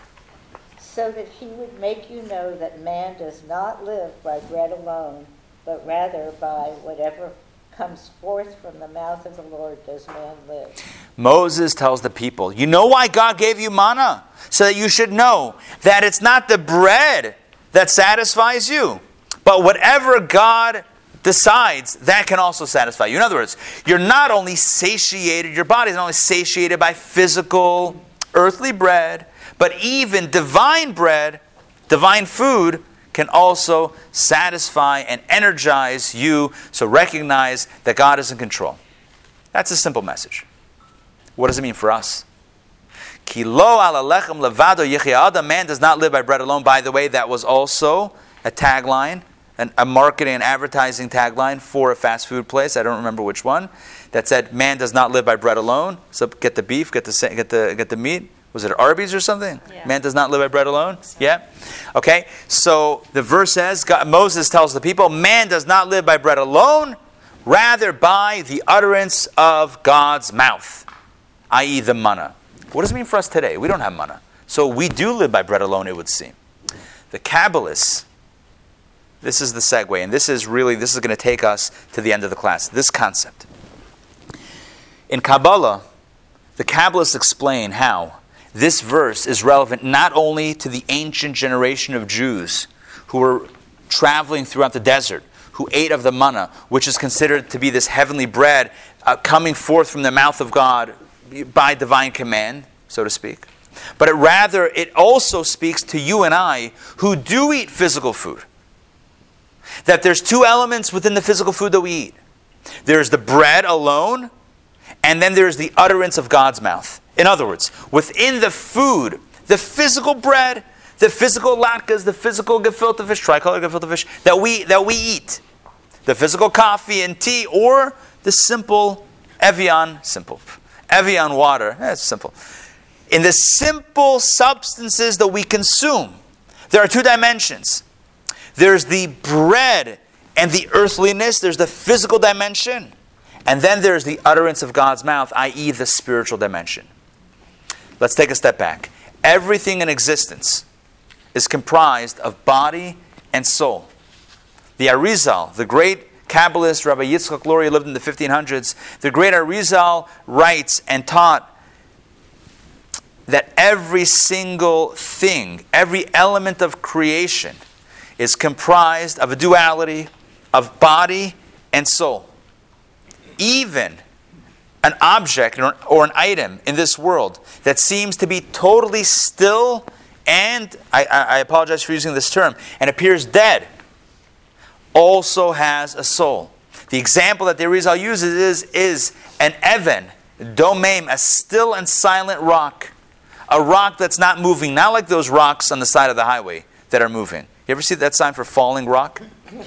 So that he would make you know that man does not live by bread alone, but rather by whatever comes forth from the mouth of the Lord does man live. Moses tells the people, you know why God gave you manna? So that you should know that it's not the bread that satisfies you, but whatever God decides, that can also satisfy you. In other words, you're not only satiated, your body is not only satiated by physical, earthly bread, but even divine bread, divine food, can also satisfy and energize you. So recognize that God is in control. That's a simple message. What does it mean for us? Ki lo ala lechem levado yechia adam. Man does not live by bread alone. By the way, that was also a tagline, an, a marketing and advertising tagline for a fast food place. I don't remember which one. That said, man does not live by bread alone. So get the beef, get the get the get the meat. Was it Arby's or something? Yeah. Man does not live by bread alone? Yeah? Okay, so the verse says, God, Moses tells the people, man does not live by bread alone, rather by the utterance of God's mouth, that is the manna. What does it mean for us today? We don't have manna. So we do live by bread alone, it would seem. The Kabbalists, this is the segue, and this is really, this is going to take us to the end of the class, this concept. In Kabbalah, the Kabbalists explain how this verse is relevant not only to the ancient generation of Jews who were traveling throughout the desert, who ate of the manna, which is considered to be this heavenly bread uh, coming forth from the mouth of God by divine command, so to speak. But it rather, it also speaks to you and I who do eat physical food. That there's two elements within the physical food that we eat. There's the bread alone, and then there's the utterance of God's mouth. In other words, within the food, the physical bread, the physical latkes, the physical gefilte fish, tricolor gefilte fish, that we, that we eat, the physical coffee and tea, or the simple Evian, simple, Evian water, that's simple. In the simple substances that we consume, there are two dimensions. There's the bread and the earthliness. There's the physical dimension. And then there's the utterance of God's mouth, that is the spiritual dimension. Let's take a step back. Everything in existence is comprised of body and soul. The Arizal, the great Kabbalist, Rabbi Yitzchak Luria, lived in the fifteen hundreds. The great Arizal writes and taught that every single thing, every element of creation is comprised of a duality of body and soul. Even an object or, or an item in this world that seems to be totally still and, I, I apologize for using this term, and appears dead, also has a soul. The example that the Arizal uses is, is an even, domem, a still and silent rock. A rock that's not moving, not like those rocks on the side of the highway that are moving. You ever see that sign for falling rock?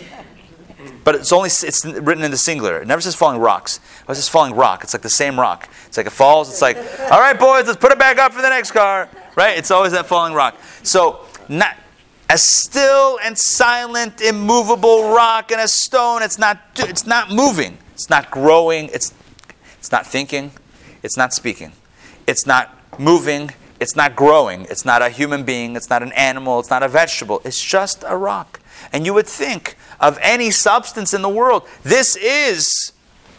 But it's only it's written in the singular. It never says falling rocks. It says falling rock. It's like the same rock. It's like it falls. It's like, all right, boys, let's put it back up for the next car. Right? It's always that falling rock. So, not a still and silent, immovable rock and a stone. It's not. It's not moving. It's not growing. It's. It's not thinking. It's not speaking. It's not moving. It's not growing. It's not a human being. It's not an animal. It's not a vegetable. It's just a rock. And you would think of any substance in the world, this is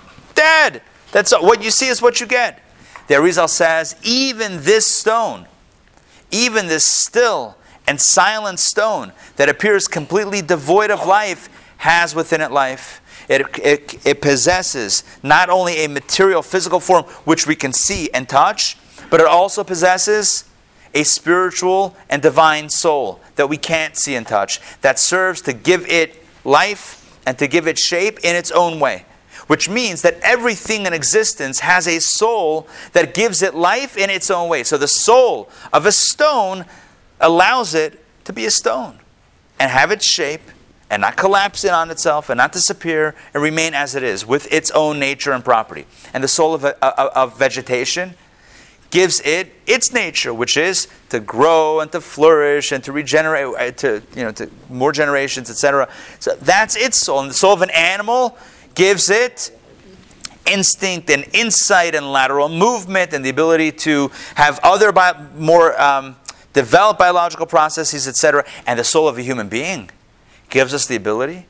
dead. That's what you see is what you get. The Arizal says, even this stone, even this still and silent stone that appears completely devoid of life, has within it life. It, it, it possesses not only a material, physical form which we can see and touch, but it also possesses a spiritual and divine soul that we can't see and touch, that serves to give it life and to give it shape in its own way. Which means that everything in existence has a soul that gives it life in its own way. So the soul of a stone allows it to be a stone and have its shape and not collapse in on itself and not disappear and remain as it is with its own nature and property. And the soul of, of, of vegetation gives it its nature, which is to grow and to flourish and to regenerate, to you know, to more generations, et cetera. So that's its soul. And the soul of an animal gives it instinct and insight and lateral movement and the ability to have other bio, more um, developed biological processes, et cetera. And the soul of a human being gives us the ability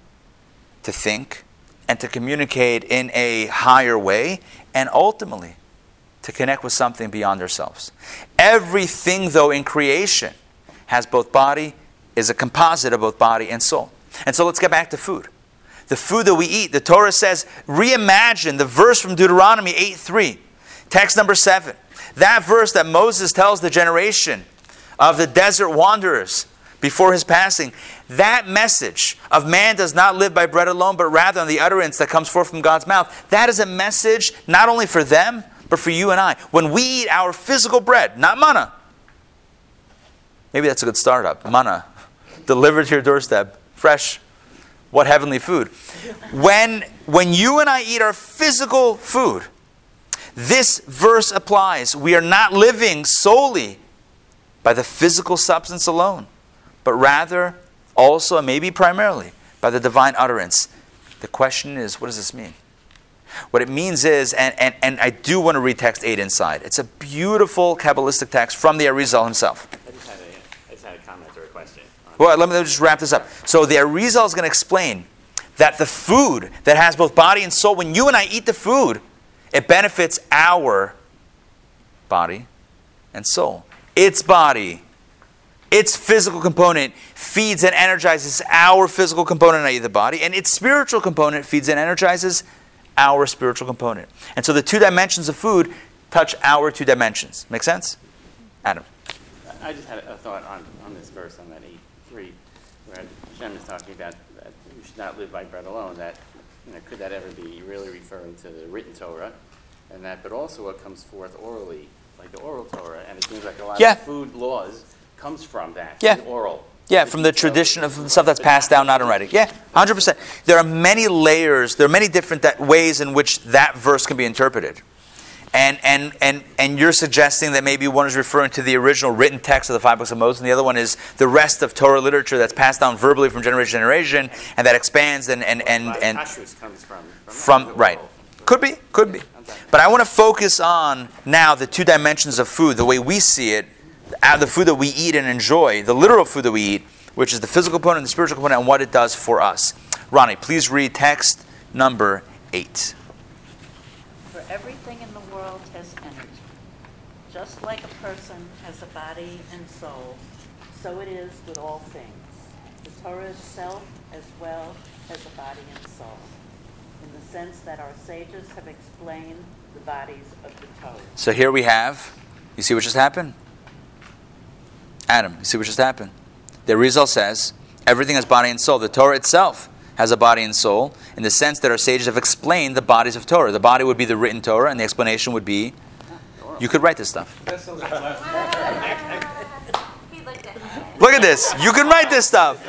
to think and to communicate in a higher way and ultimately to connect with something beyond ourselves. Everything, though, in creation has both body, is a composite of both body and soul. And so let's get back to food. The food that we eat, the Torah says, reimagine the verse from Deuteronomy eight three, text number seven. That verse that Moses tells the generation of the desert wanderers before his passing, that message of man does not live by bread alone, but rather on the utterance that comes forth from God's mouth. That is a message not only for them, but for you and I. When we eat our physical bread, not manna. Maybe that's a good startup. Manna. Delivered to your doorstep. Fresh. What heavenly food. When, when you and I eat our physical food, this verse applies. We are not living solely by the physical substance alone, but rather also, and maybe primarily, by the divine utterance. The question is, what does this mean? What it means is, and, and, and I do want to read text eight inside. It's a beautiful Kabbalistic text from the Arizal himself. I just had a, I just had a comment or a question. Well, let me just wrap this up. So the Arizal is going to explain that the food that has both body and soul, when you and I eat the food, it benefits our body and soul. Its body, its physical component feeds and energizes our physical component, that is the body, and its spiritual component feeds and energizes our spiritual component. And so the two dimensions of food touch our two dimensions. Make sense? Adam. I just had a thought on, on this verse, on that eight three, where Hashem is talking about that we should not live by bread alone. That, you know, could that ever be really referring to the written Torah? And that, but also what comes forth orally, like the oral Torah. And it seems like a lot yeah. of food laws comes from that, yeah. the oral. Yeah, from the tradition of stuff that's passed down, not in writing. Yeah, one hundred percent. There are many layers, there are many different that ways in which that verse can be interpreted. And, and, and, and you're suggesting that maybe one is referring to the original written text of the five books of Moses, and the other one is the rest of Torah literature that's passed down verbally from generation to generation, and that expands and... and, and, and Kashrus comes from... From, from right. Could be, could be. But I want to focus on now the two dimensions of food, the way we see it, the food that we eat and enjoy, the literal food that we eat, which is the physical component and the spiritual component, and what it does for us. Ronnie, please read text number eight. For everything in the world has energy. Just like a person has a body and soul, so it is with all things. The Torah itself as well has a body and soul, in the sense that our sages have explained the bodies of the Torah. So here we have, you see what just happened? Adam, you see what just happened? The Arizal says, everything has body and soul. The Torah itself has a body and soul, in the sense that our sages have explained the bodies of Torah. The body would be the written Torah, and the explanation would be, you could write this stuff. Look at this. You can write this stuff.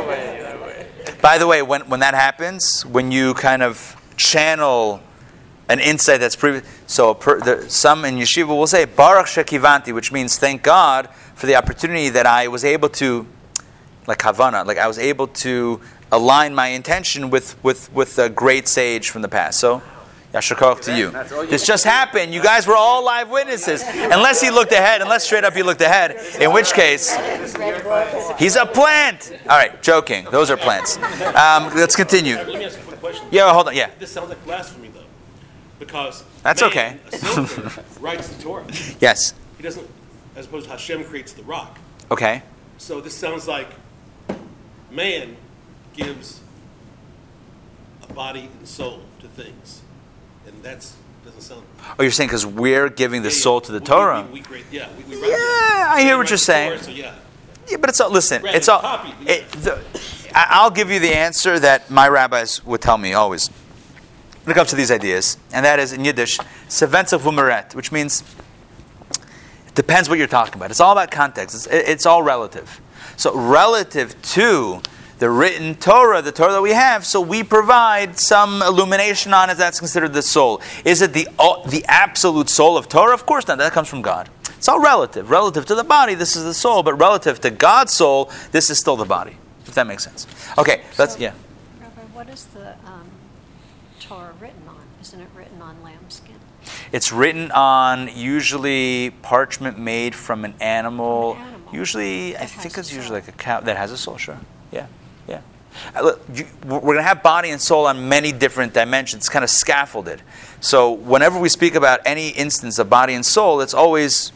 By the way, when, when that happens, when you kind of channel an insight that's previous, so per, there, some in yeshiva will say, Baruch shekivanti, which means thank God for the opportunity that I was able to, like Havana, like I was able to align my intention with, with, with a great sage from the past. So, Yasher Koach to you. This just happened. You guys were all live witnesses. Unless he looked ahead, unless straight up he looked ahead, in which case, he's a plant. All right, joking. Those are plants. Um, let's continue. Let me ask you a quick question. Yeah, hold on. Yeah. This sounds like blasphemy, though. Because That's man, okay. a silver writes the Torah. Yes. He doesn't, as opposed to Hashem creates the rock. Okay. So this sounds like man gives a body and soul to things. And that's doesn't sound... Oh, you're saying because we're giving the Yeah, yeah. soul to the We- Torah? We, we, we create, yeah, we, we Yeah, I hear what you're saying. Torah, so yeah. Yeah, but it's all, listen, Right, it's it's all, copy, yeah. it, the, I- I'll give you the answer that my rabbis would tell me always when it comes to these ideas, and that is in Yiddish, sevenza vumeret, which means it depends what you're talking about. It's all about context. It's, it, it's all relative. So relative to the written Torah, the Torah that we have, so we provide some illumination on it. That's considered the soul. Is it the uh, the absolute soul of Torah? Of course not. That comes from God. It's all relative. Relative to the body, this is the soul, but relative to God's soul, this is still the body. If that makes sense. Okay, let's So, yeah. Rabbi, what is the um, Torah written on? Isn't it written on lambskin? It's written on usually parchment made from an animal. From an animal Usually, I that think has it's a usually soul. like a cow that has a soul. Sure. Yeah. Yeah. Uh, look, you, we're going to have body and soul on many different dimensions. It's kind of scaffolded. So whenever we speak about any instance of body and soul, it's always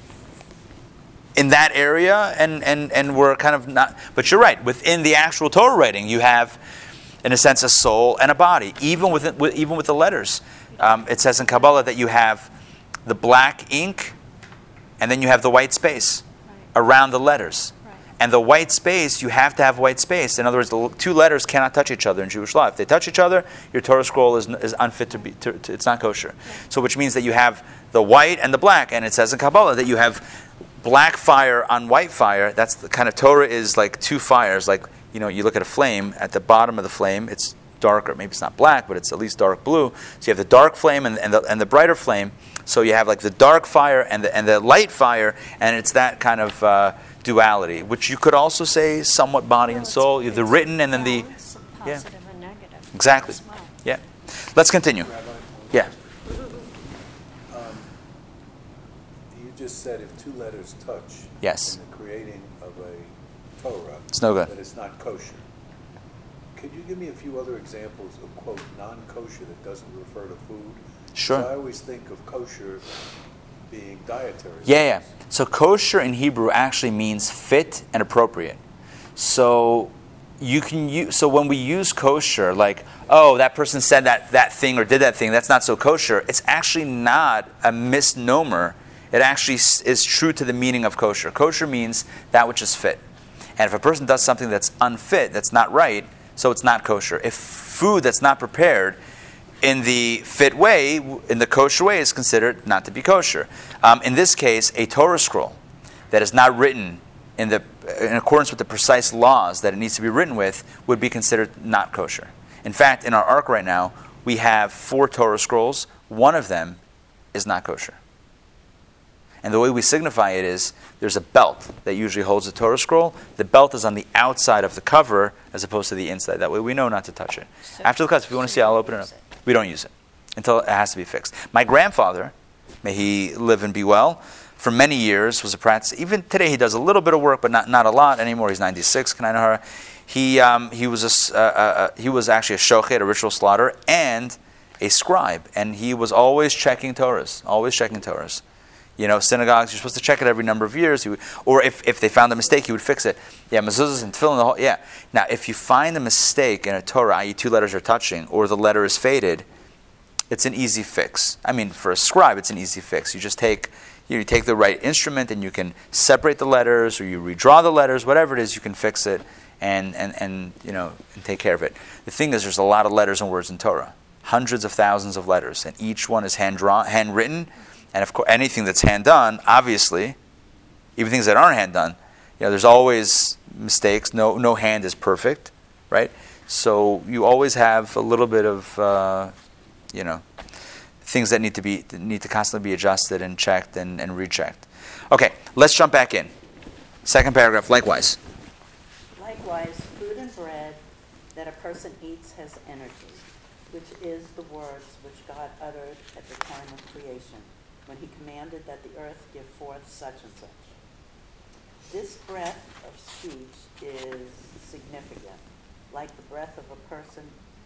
in that area, and, and, and we're kind of not... But you're right. Within the actual Torah writing, you have, in a sense, a soul and a body. Even with, with even with the letters. Um, it says in Kabbalah that you have the black ink, and then you have the white space Right. around the letters. Right. And the white space, you have to have white space. In other words, the two letters cannot touch each other in Jewish law. If they touch each other, your Torah scroll is, is unfit to be, to, to, it's not kosher. So which means that you have the white and the black. And it says in Kabbalah that you have black fire on white fire. That's the kind of Torah is like two fires. Like, you know, you look at a flame, at the bottom of the flame, it's darker. Maybe it's not black, but it's at least dark blue. So you have the dark flame and, and, the, and the brighter flame. So you have like the dark fire and the, and the light fire, and it's that kind of uh, duality, which you could also say somewhat body and soul. You have the written and then the... Balance, yeah. positive and negative. Exactly. as well. Yeah. Let's continue. Yeah. Um, you just said if two letters touch Yes. in the creating of a Torah, It's no good. that it's not kosher. Could you give me a few other examples of, quote, non-kosher that doesn't refer to food? 'Cause Sure. I always think of kosher being dietary. Yeah, yeah. So kosher in Hebrew actually means fit and appropriate. So you can use, so when we use kosher, like, oh, that person said that, that thing or did that thing, that's not so kosher, it's actually not a misnomer. It actually s- is true to the meaning of kosher. Kosher means that which is fit. And if a person does something that's unfit, that's not right, so it's not kosher. If food that's not prepared in the fit way, in the kosher way, is considered not to be kosher. Um, in this case, a Torah scroll that is not written in the in accordance with the precise laws that it needs to be written with would be considered not kosher. In fact, in our ark right now, we have four Torah scrolls. One of them is not kosher. And the way we signify it is there's a belt that usually holds the Torah scroll. The belt is on the outside of the cover as opposed to the inside. That way we know not to touch it. So After the class, if you want to see, I'll open it up. We don't use it until it has to be fixed. My grandfather, may he live and be well, for many years was a practice. Even today he does a little bit of work, but not, not a lot anymore. He's ninety-six, Kanai Nahara. He, um, he, was a, uh, uh, he was actually a shochet, a ritual slaughterer, and a scribe. And he was always checking Torahs, always checking Torahs. You know, synagogues, you're supposed to check it every number of years. He would, or if, if they found a mistake, he would fix it. Yeah, mezuzahs and tefillin, the whole, yeah. Now, if you find a mistake in a Torah, that is two letters are touching, or the letter is faded, it's an easy fix. I mean, for a scribe, it's an easy fix. You just take, you, know, you take the right instrument and you can separate the letters, or you redraw the letters, whatever it is, you can fix it and, and, and you know, and take care of it. The thing is, there's a lot of letters and words in Torah. Hundreds of thousands of letters, and each one is hand drawn, handwritten. And of course, anything that's hand done, obviously, even things that aren't hand done, you know, there's always mistakes. No, no hand is perfect, right? So you always have a little bit of, uh, you know, things that need to be that need to constantly be adjusted and checked and, and rechecked. Okay, let's jump back in. Second paragraph. Likewise. Likewise, food and bread that a person eats has energy, which is the words which God uttered at the time of creation, when he commanded that the earth give forth such and such. This breath of speech is significant, like the breath of a person,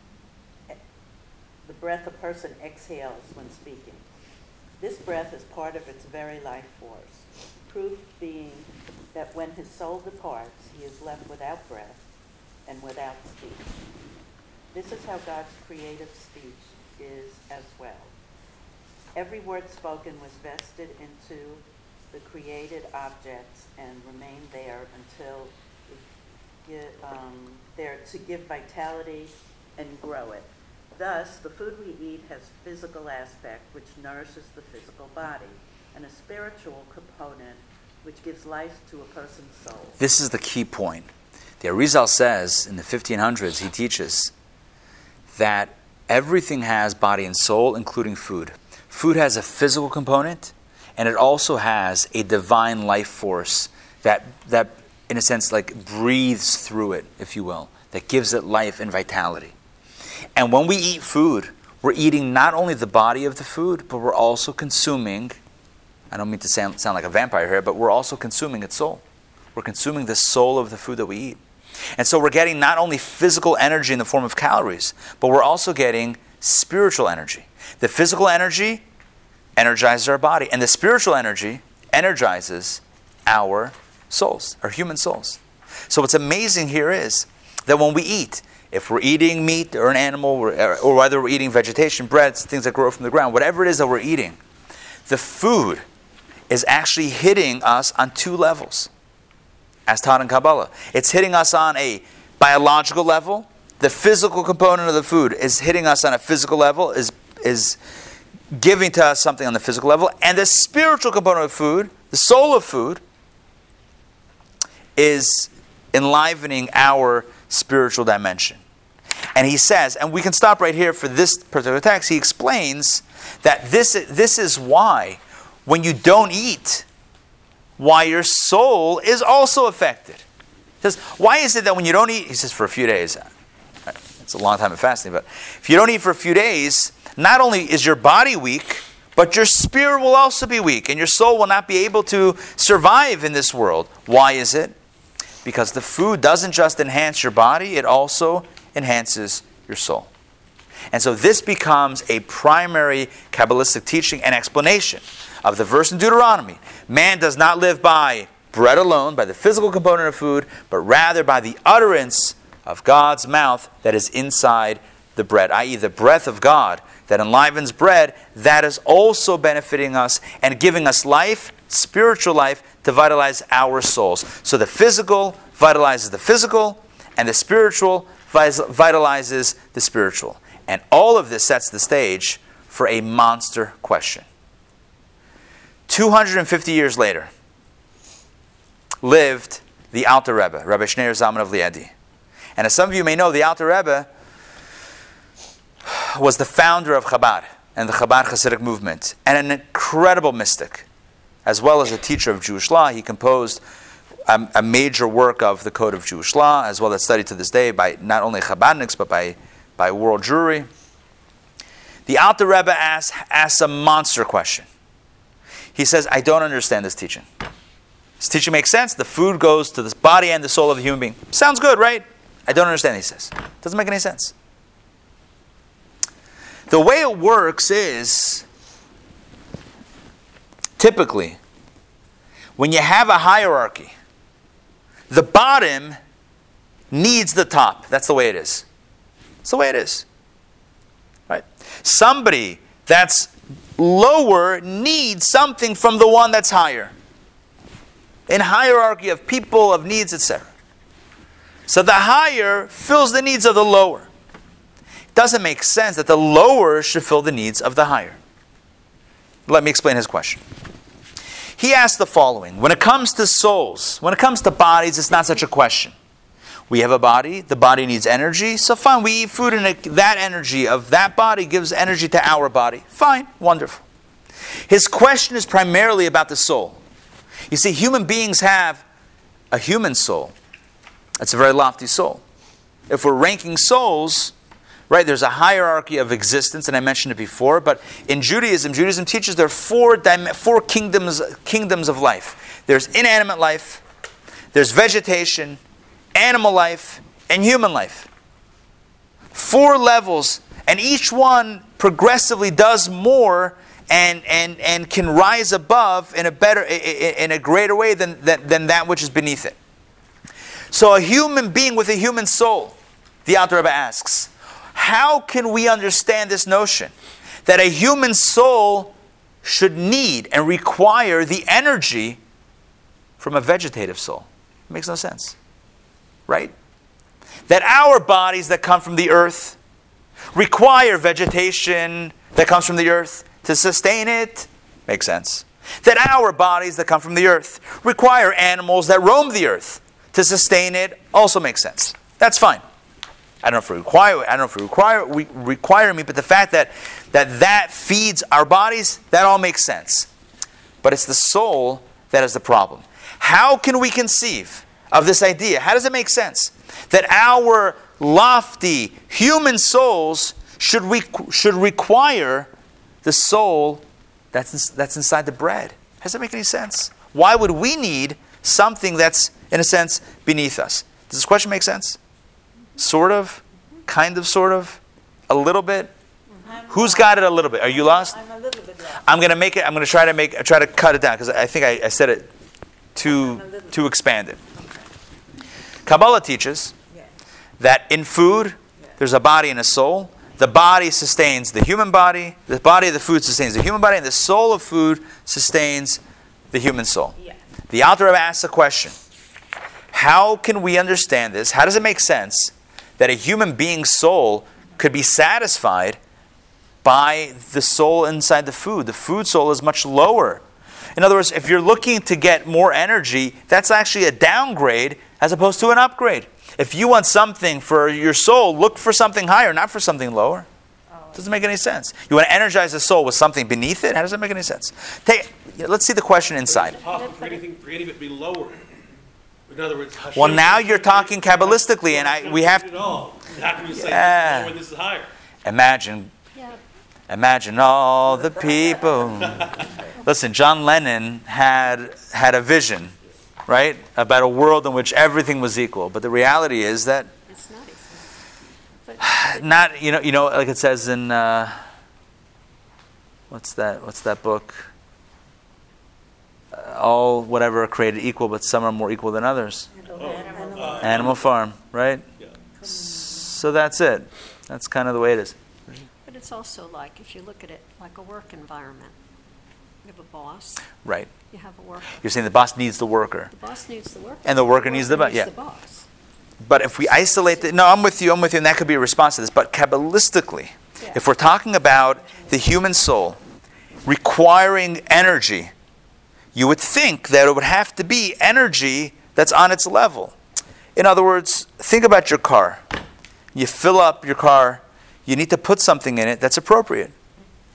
the breath a person exhales when speaking. This breath is part of its very life force, proof being that when his soul departs, he is left without breath and without speech. This is how God's creative speech is as well. Every word spoken was vested into the created objects and remained there until it, um, there to give vitality and grow it. Thus, the food we eat has physical aspect, which nourishes the physical body, and a spiritual component, which gives life to a person's soul. This is the key point. The Arizal says in the fifteen hundreds, he teaches that everything has body and soul, including food. Food has a physical component, and it also has a divine life force that, that, in a sense, like breathes through it, if you will, that gives it life and vitality. And when we eat food, we're eating not only the body of the food, but we're also consuming, I don't mean to sound, sound like a vampire here, but we're also consuming its soul. We're consuming the soul of the food that we eat. And so we're getting not only physical energy in the form of calories, but we're also getting spiritual energy. The physical energy energizes our body, and the spiritual energy energizes our souls, our human souls. So what's amazing here is that when we eat, if we're eating meat or an animal, or, or whether we're eating vegetation, breads, things that grow from the ground, whatever it is that we're eating, the food is actually hitting us on two levels, as taught in Kabbalah. It's hitting us on a biological level. The physical component of the food is hitting us on a physical level, is, is giving to us something on the physical level. And the spiritual component of food, the soul of food, is enlivening our spiritual dimension. And he says, and we can stop right here for this particular text, he explains that this, this is why, when you don't eat, why your soul is also affected. He says, why is it that when you don't eat, he says, for a few days, it's a long time of fasting, but if you don't eat for a few days, not only is your body weak, but your spirit will also be weak, and your soul will not be able to survive in this world. Why is it? Because the food doesn't just enhance your body, it also enhances your soul. And so this becomes a primary Kabbalistic teaching and explanation of the verse in Deuteronomy. Man does not live by bread alone, by the physical component of food, but rather by the utterance of God's mouth that is inside the bread, that is the breath of God that enlivens bread, that is also benefiting us and giving us life, spiritual life, to vitalize our souls. So the physical vitalizes the physical, and the spiritual vitalizes the spiritual. And all of this sets the stage for a monster question. two hundred fifty years later, lived the Alter Rebbe, Rabbi Shneur Zalman of Liadi. And as some of you may know, the Alter Rebbe was the founder of Chabad. and the Chabad Hasidic movement, and an incredible mystic, as well as a teacher of Jewish law. He composed a, a major work of the Code of Jewish Law, as well as studied to this day by not only Chabadniks, but by, by world Jewry. The Alter Rebbe asks, asks a monster question. He says, I don't understand this teaching. This teaching makes sense. The food goes to the body and the soul of the human being. Sounds good, right? I don't understand, he says. Doesn't make any sense. The way it works is, typically, when you have a hierarchy, the bottom needs the top. That's the way it is. That's the way it is. Right? Somebody that's lower needs something from the one that's higher. In hierarchy of people, of needs, et cetera. So the higher fills the needs of the lower. It doesn't make sense that the lower should fill the needs of the higher. Let me explain his question. He asked the following. When it comes to souls, when it comes to bodies, it's not such a question. We have a body, the body needs energy, so fine, we eat food and it, that energy of that body gives energy to our body. Fine, wonderful. His question is primarily about the soul. You see, human beings have a human soul. It's a very lofty soul. If we're ranking souls, right, there's a hierarchy of existence, and I mentioned it before, but in Judaism, Judaism teaches there are four, dim- four kingdoms, kingdoms of life. There's inanimate life, there's vegetation, animal life, and human life. Four levels, and each one progressively does more and and and can rise above in a better, in a greater way than, than, than that which is beneath it. So a human being with a human soul, the Alter Rebbe asks, how can we understand this notion that a human soul should need and require the energy from a vegetative soul? It makes no sense. Right? That our bodies that come from the earth require vegetation that comes from the earth to sustain it. Makes sense. That our bodies that come from the earth require animals that roam the earth to sustain it. Also makes sense. That's fine. I don't know if we require I don't know if we require we require me, but the fact that, that that feeds our bodies, that all makes sense. But it's the soul that is the problem. How can we conceive of this idea? How does it make sense that our lofty human souls should we should require the soul that's in, that's inside the bread? How does that make any sense? Why would we need something that's, in a sense, beneath us? Does this question make sense? Sort of, kind of, sort of, a little bit. I'm Who's lost. got it a little bit? Are you lost? I'm a little bit lost. I'm going to make it. I'm going to try to make try to cut it down because I think I, I said it too too expanded. Kabbalah teaches Yes. that in food there's a body and a soul. The body sustains the human body. The body of the food sustains the human body, and the soul of food sustains the human soul. Yes. The Alter Rebbe asks a question: how can we understand this? How does it make sense that a human being's soul could be satisfied by the soul inside the food? The food soul is much lower. In other words, if you're looking to get more energy, that's actually a downgrade as opposed to an upgrade. If you want something for your soul, look for something higher, not for something lower. Doesn't make any sense. You want to energize the soul with something beneath it? How does that make any sense? Take, let's see the question inside. It's possible for anything, for any of it to be lower. In other words, Hashem Well, now you're talking Kabbalistically, and I we have it all. How can you say Yeah. this is lower and this is higher? imagine, Yeah. imagine all the people. Listen, John Lennon had had a vision, right, about a world in which everything was equal. But the reality is that It's not easy. But not, you know, you know, like it says in uh, what's that? What's that book? Uh, all whatever are created equal, but some are more equal than others. Uh, Animal Farm, right? Yeah. So that's it. That's kind of the way it is. but it's also like, if you look at it like a work environment. You have a boss, Right. you have a worker. You're saying the boss needs the worker. The boss needs the worker. And the worker needs the boss, yeah. the boss. But if we isolate the, no, I'm with you, I'm with you, and that could be a response to this. But Kabbalistically, Yeah. if we're talking about the human soul requiring energy, you would think that it would have to be energy that's on its level. In other words, think about your car. You fill up your car, you need to put something in it that's appropriate.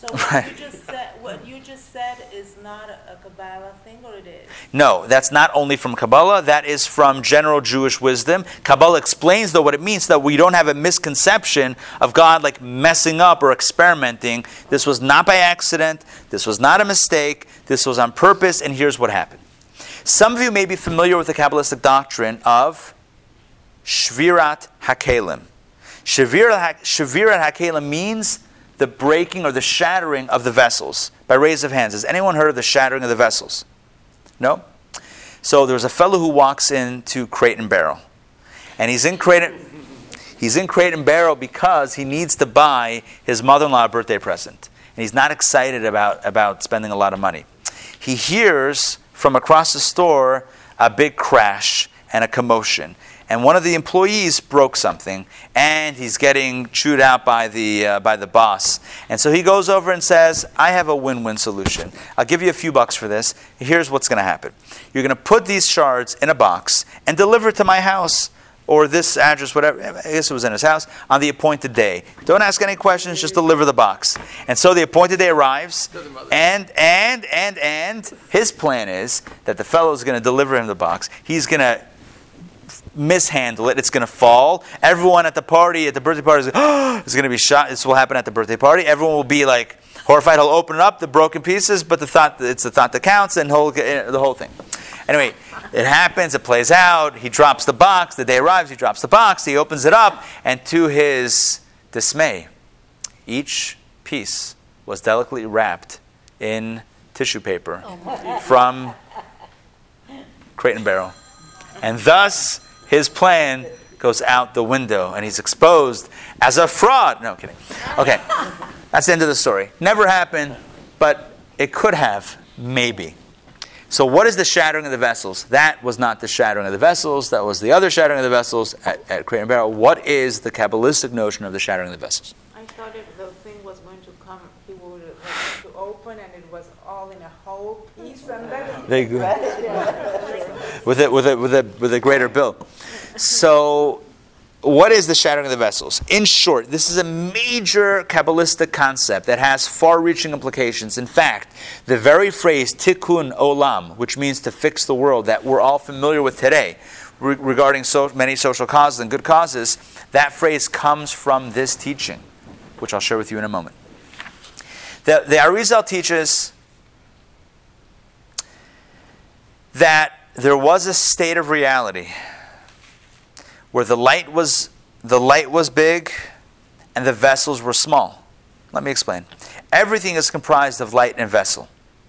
So what Right. you just said, what you just said is not a, a Kabbalah thing, or it is? No, that's not only from Kabbalah, that is from general Jewish wisdom. Kabbalah explains, though, what it means so that we don't have a misconception of God like messing up or experimenting. This was not by accident. This was not a mistake. This was on purpose, and here's what happened. Some of you may be familiar with the Kabbalistic doctrine of Shvirat HaKelim. Shvirat HaKelim means the breaking or the shattering of the vessels by raise of hands. Has anyone heard of the shattering of the vessels? No? So there's a fellow who walks into Crate and Barrel. And he's in Crate and, he's in Crate and Barrel because he needs to buy his mother-in-law a birthday present. And he's not excited about, about spending a lot of money. He hears from across the store a big crash and a commotion. And one of the employees broke something, and he's getting chewed out by the uh, by the boss. And so he goes over and says, I have a win-win solution. I'll give you a few bucks for this. Here's what's going to happen. You're going to put these shards in a box and deliver it to my house, or this address, whatever. I guess it was in his house, on the appointed day. Don't ask any questions, just deliver the box. And so the appointed day arrives, and, and, and, and, his plan is that the fellow is going to deliver him the box. He's going to mishandle it. It's going to fall. Everyone at the party, at the birthday party, is like, oh, it's going to be shot. This will happen at the birthday party. Everyone will be like horrified. He'll open it up, the broken pieces, but the thought, it's the thought that counts, and whole, the whole thing. Anyway, it happens. It plays out. He drops the box. The day arrives. He drops the box. He opens it up, and to his dismay, each piece was delicately wrapped in tissue paper from Crate and Barrel, and thus his plan goes out the window, and he's exposed as a fraud. No, kidding. Okay, that's the end of the story. Never happened, but it could have, maybe. So what is the shattering of the vessels? That was not the shattering of the vessels. That was the other shattering of the vessels at, at Crate and Barrel. What is the Kabbalistic notion of the shattering of the vessels? I thought it, the thing was going to come, he would was going to open, and it was all in a whole piece, and then Very good. with a with a with a with a greater bill. So, what is the shattering of the vessels? In short, this is a major Kabbalistic concept that has far-reaching implications. In fact, the very phrase "tikkun olam," which means to fix the world, that we're all familiar with today, re- regarding so many social causes and good causes, that phrase comes from this teaching, which I'll share with you in a moment. The, the Arizal teaches that there was a state of reality where the light was the light was big and the vessels were small. Let me explain. Everything is comprised of light and vessel,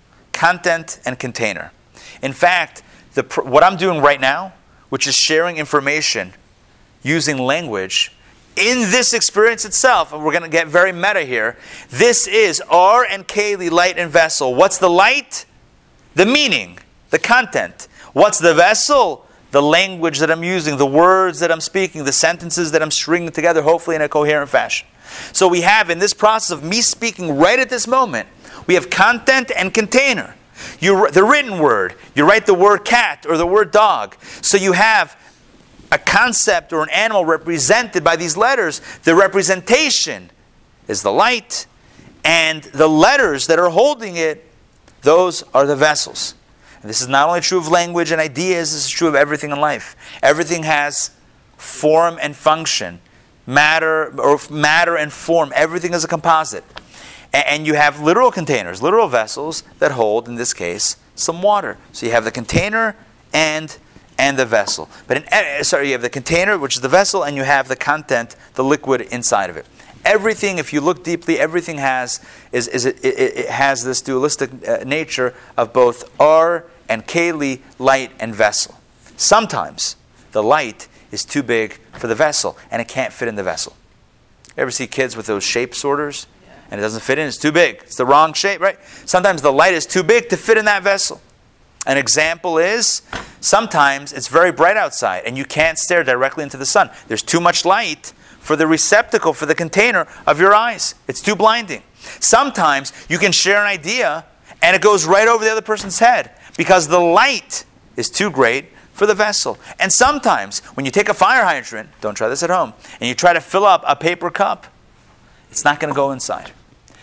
content and container. In fact, the, what I'm doing right now, which is sharing information using language, in this experience itself, and we're going to get very meta here, this is R and Kaylee, light and vessel. What's the light? The meaning, the content. What's the vessel? The language that I'm using, the words that I'm speaking, the sentences that I'm stringing together, hopefully in a coherent fashion. So we have, in this process of me speaking right at this moment, we have content and container. You, the written word, you write the word cat or the word dog. So you have a concept or an animal represented by these letters. The representation is the light, and the letters that are holding it, those are the vessels. And this is not only true of language and ideas, this is true of everything in life. Everything has form and function, matter or matter and form. Everything is a composite. And you have literal containers, literal vessels that hold, in this case, some water. So you have the container and and the vessel. But in, sorry, you have the container, which is the vessel, and you have the content, the liquid inside of it. Everything, if you look deeply, everything has is is it, it, it has this dualistic uh, nature of both R and Kaylee, light and vessel. Sometimes the light is too big for the vessel, and it can't fit in the vessel. You ever see kids with those shape sorters? And it doesn't fit in, it's too big. It's the wrong shape, right? Sometimes the light is too big to fit in that vessel. An example is, sometimes it's very bright outside and you can't stare directly into the sun. There's too much light for the receptacle, for the container of your eyes. It's too blinding. Sometimes you can share an idea and it goes right over the other person's head because the light is too great for the vessel. And sometimes when you take a fire hydrant, don't try this at home, and you try to fill up a paper cup, it's not going to go inside.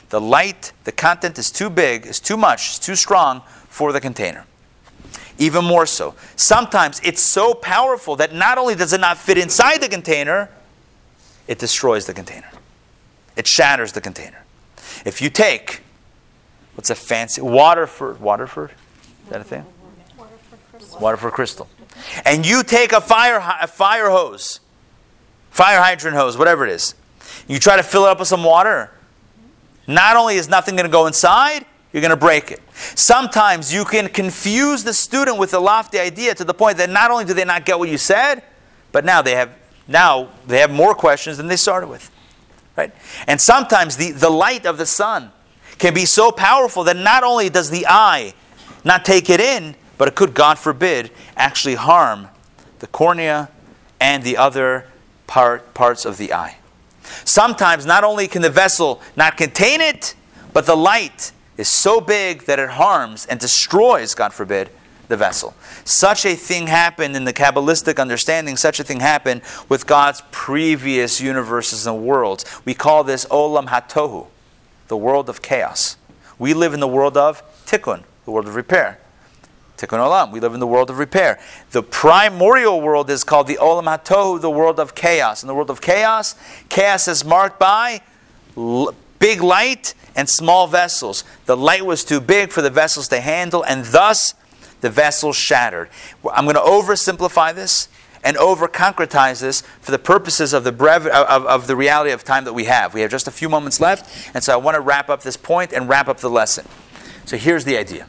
The light, the content is too big, is too much, is too strong for the container. Even more so. Sometimes it's so powerful that not only does it not fit inside the container, it destroys the container. It shatters the container. If you take, what's a fancy, Waterford, Waterford? Is that a thing? Waterford crystal. And you take a fire, a fire hose, fire hydrant hose, whatever it is. You try to fill it up with some water. Not only is nothing going to go inside, you're going to break it. Sometimes you can confuse the student with a lofty idea to the point that not only do they not get what you said, but now they have now they have more questions than they started with. Right? And sometimes the, the light of the sun can be so powerful that not only does the eye not take it in, but it could, God forbid, actually harm the cornea and the other part, parts of the eye. Sometimes not only can the vessel not contain it, but the light is so big that it harms and destroys, God forbid, the vessel. Such a thing happened in the Kabbalistic understanding, such a thing happened with God's previous universes and worlds. We call this Olam HaTohu, the world of chaos. We live in the world of Tikkun, the world of repair. Tikkun Olam, we live in the world of repair. The primordial world is called the Olam HaTohu, the world of chaos. In the world of chaos, chaos is marked by l- big light and small vessels. The light was too big for the vessels to handle, and thus the vessels shattered. I'm going to oversimplify this and over-concretize this for the purposes of the brev- of, of the reality of time that we have. We have just a few moments left, and so I want to wrap up this point and wrap up the lesson. So here's the idea.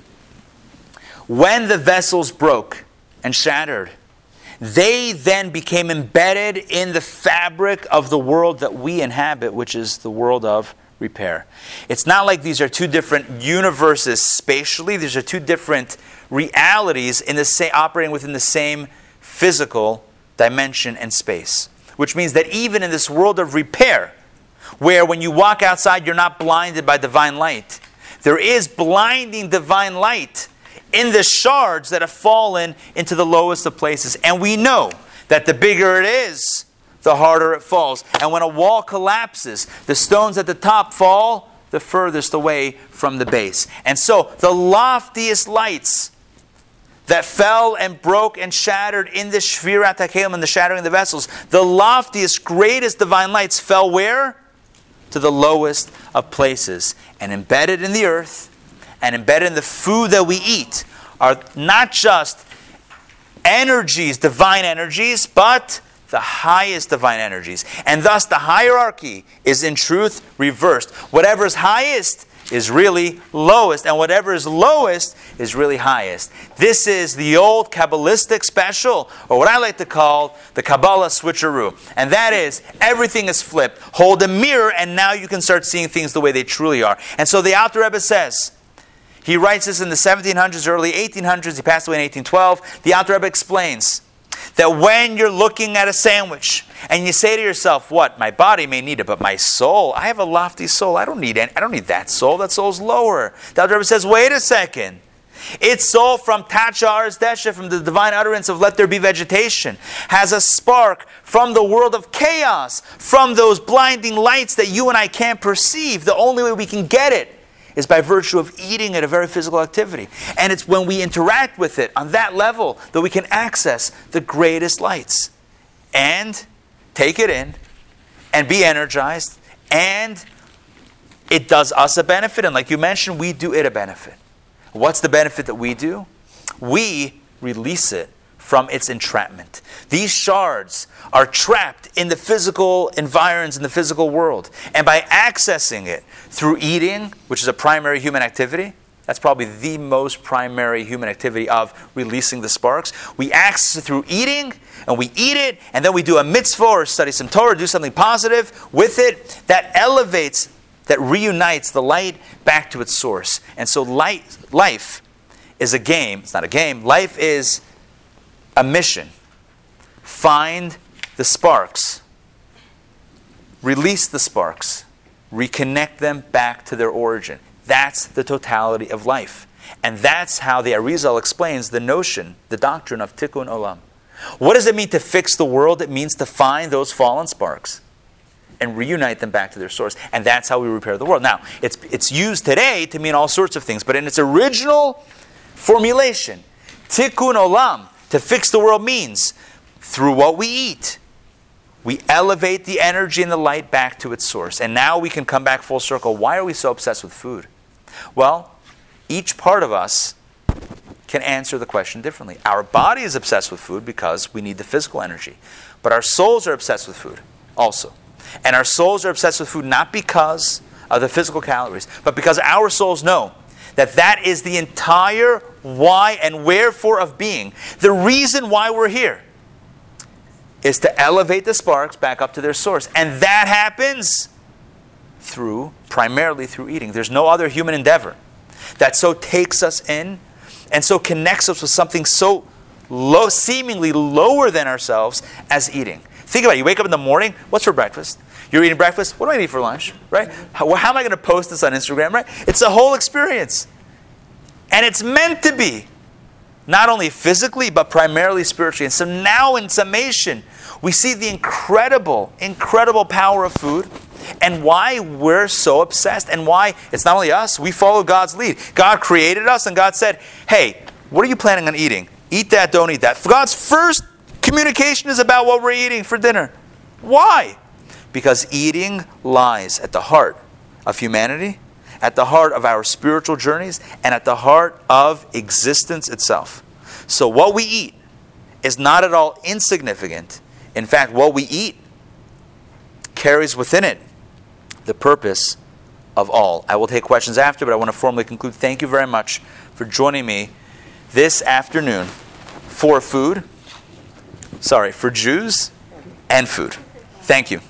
When the vessels broke and shattered, they then became embedded in the fabric of the world that we inhabit, which is the world of repair. It's not like these are two different universes spatially. These are two different realities in the same, operating within the same physical dimension and space. Which means that even in this world of repair, where when you walk outside you're not blinded by divine light, there is blinding divine light in the shards that have fallen into the lowest of places. And we know that the bigger it is, the harder it falls. And when a wall collapses, the stones at the top fall the furthest away from the base. And so the loftiest lights that fell and broke and shattered in the Shvirat HaKelim, in the shattering of the vessels, the loftiest, greatest divine lights fell where? To the lowest of places. And embedded in the earth, and embedded in the food that we eat, are not just energies, divine energies, but the highest divine energies. And thus the hierarchy is in truth reversed. Whatever is highest is really lowest, and whatever is lowest is really highest. This is the old Kabbalistic special, or what I like to call the Kabbalah switcheroo. And that is, everything is flipped. Hold a mirror, and now you can start seeing things the way they truly are. And so the Alter Rebbe says, he writes this in the seventeen hundreds, early eighteen hundreds. He passed away in eighteen twelve. The Alter Rebbe explains that when you're looking at a sandwich and you say to yourself, "What? My body may need it, but my soul, I have a lofty soul. I don't need any, I don't need that soul. That soul's lower." The Alter Rebbe says, "Wait a second. Its soul from Tacha Aretz Desha, from the divine utterance of let there be vegetation, has a spark from the world of chaos, from those blinding lights that you and I can't perceive. The only way we can get it is by virtue of eating it, a very physical activity. And it's when we interact with it on that level that we can access the greatest lights and take it in and be energized, and it does us a benefit, and like you mentioned, we do it a benefit. What's the benefit that we do? We release it from its entrapment. These shards are trapped in the physical environs, in the physical world. And by accessing it through eating, which is a primary human activity, that's probably the most primary human activity of releasing the sparks. We access it through eating, and we eat it, and then we do a mitzvah or study some Torah, do something positive with it that elevates, that reunites the light back to its source. And so light, life is a game. It's not a game. Life is a mission. Find the sparks. Release the sparks. Reconnect them back to their origin. That's the totality of life. And that's how the Arizal explains the notion, the doctrine of Tikkun Olam. What does it mean to fix the world? It means to find those fallen sparks and reunite them back to their source. And that's how we repair the world. Now, it's, it's used today to mean all sorts of things, but in its original formulation, tikkun olam, to fix the world, means through what we eat, we elevate the energy and the light back to its source. And now we can come back full circle. Why are we so obsessed with food? Well, each part of us can answer the question differently. Our body is obsessed with food because we need the physical energy. But our souls are obsessed with food also. And our souls are obsessed with food not because of the physical calories, but because our souls know that that is the entire why and wherefore of being. The reason why we're here is to elevate the sparks back up to their source. And that happens through, primarily through eating. There's no other human endeavor that so takes us in and so connects us with something so low, seemingly lower than ourselves as eating. Think about it. You wake up in the morning, what's for breakfast? You're eating breakfast, what do I eat for lunch? Right? How, how am I going to post this on Instagram? Right? It's a whole experience. And it's meant to be. Not only physically, but primarily spiritually. And so now, in summation, we see the incredible, incredible power of food and why we're so obsessed and why it's not only us, we follow God's lead. God created us and God said, hey, what are you planning on eating? Eat that, don't eat that. God's first communication is about what we're eating for dinner. Why? Because eating lies at the heart of humanity, at the heart of our spiritual journeys, and at the heart of existence itself. So what we eat is not at all insignificant. In fact, what we eat carries within it the purpose of all. I will take questions after, but I want to formally conclude. Thank you very much for joining me this afternoon for food. Sorry, for Jews and food. Thank you.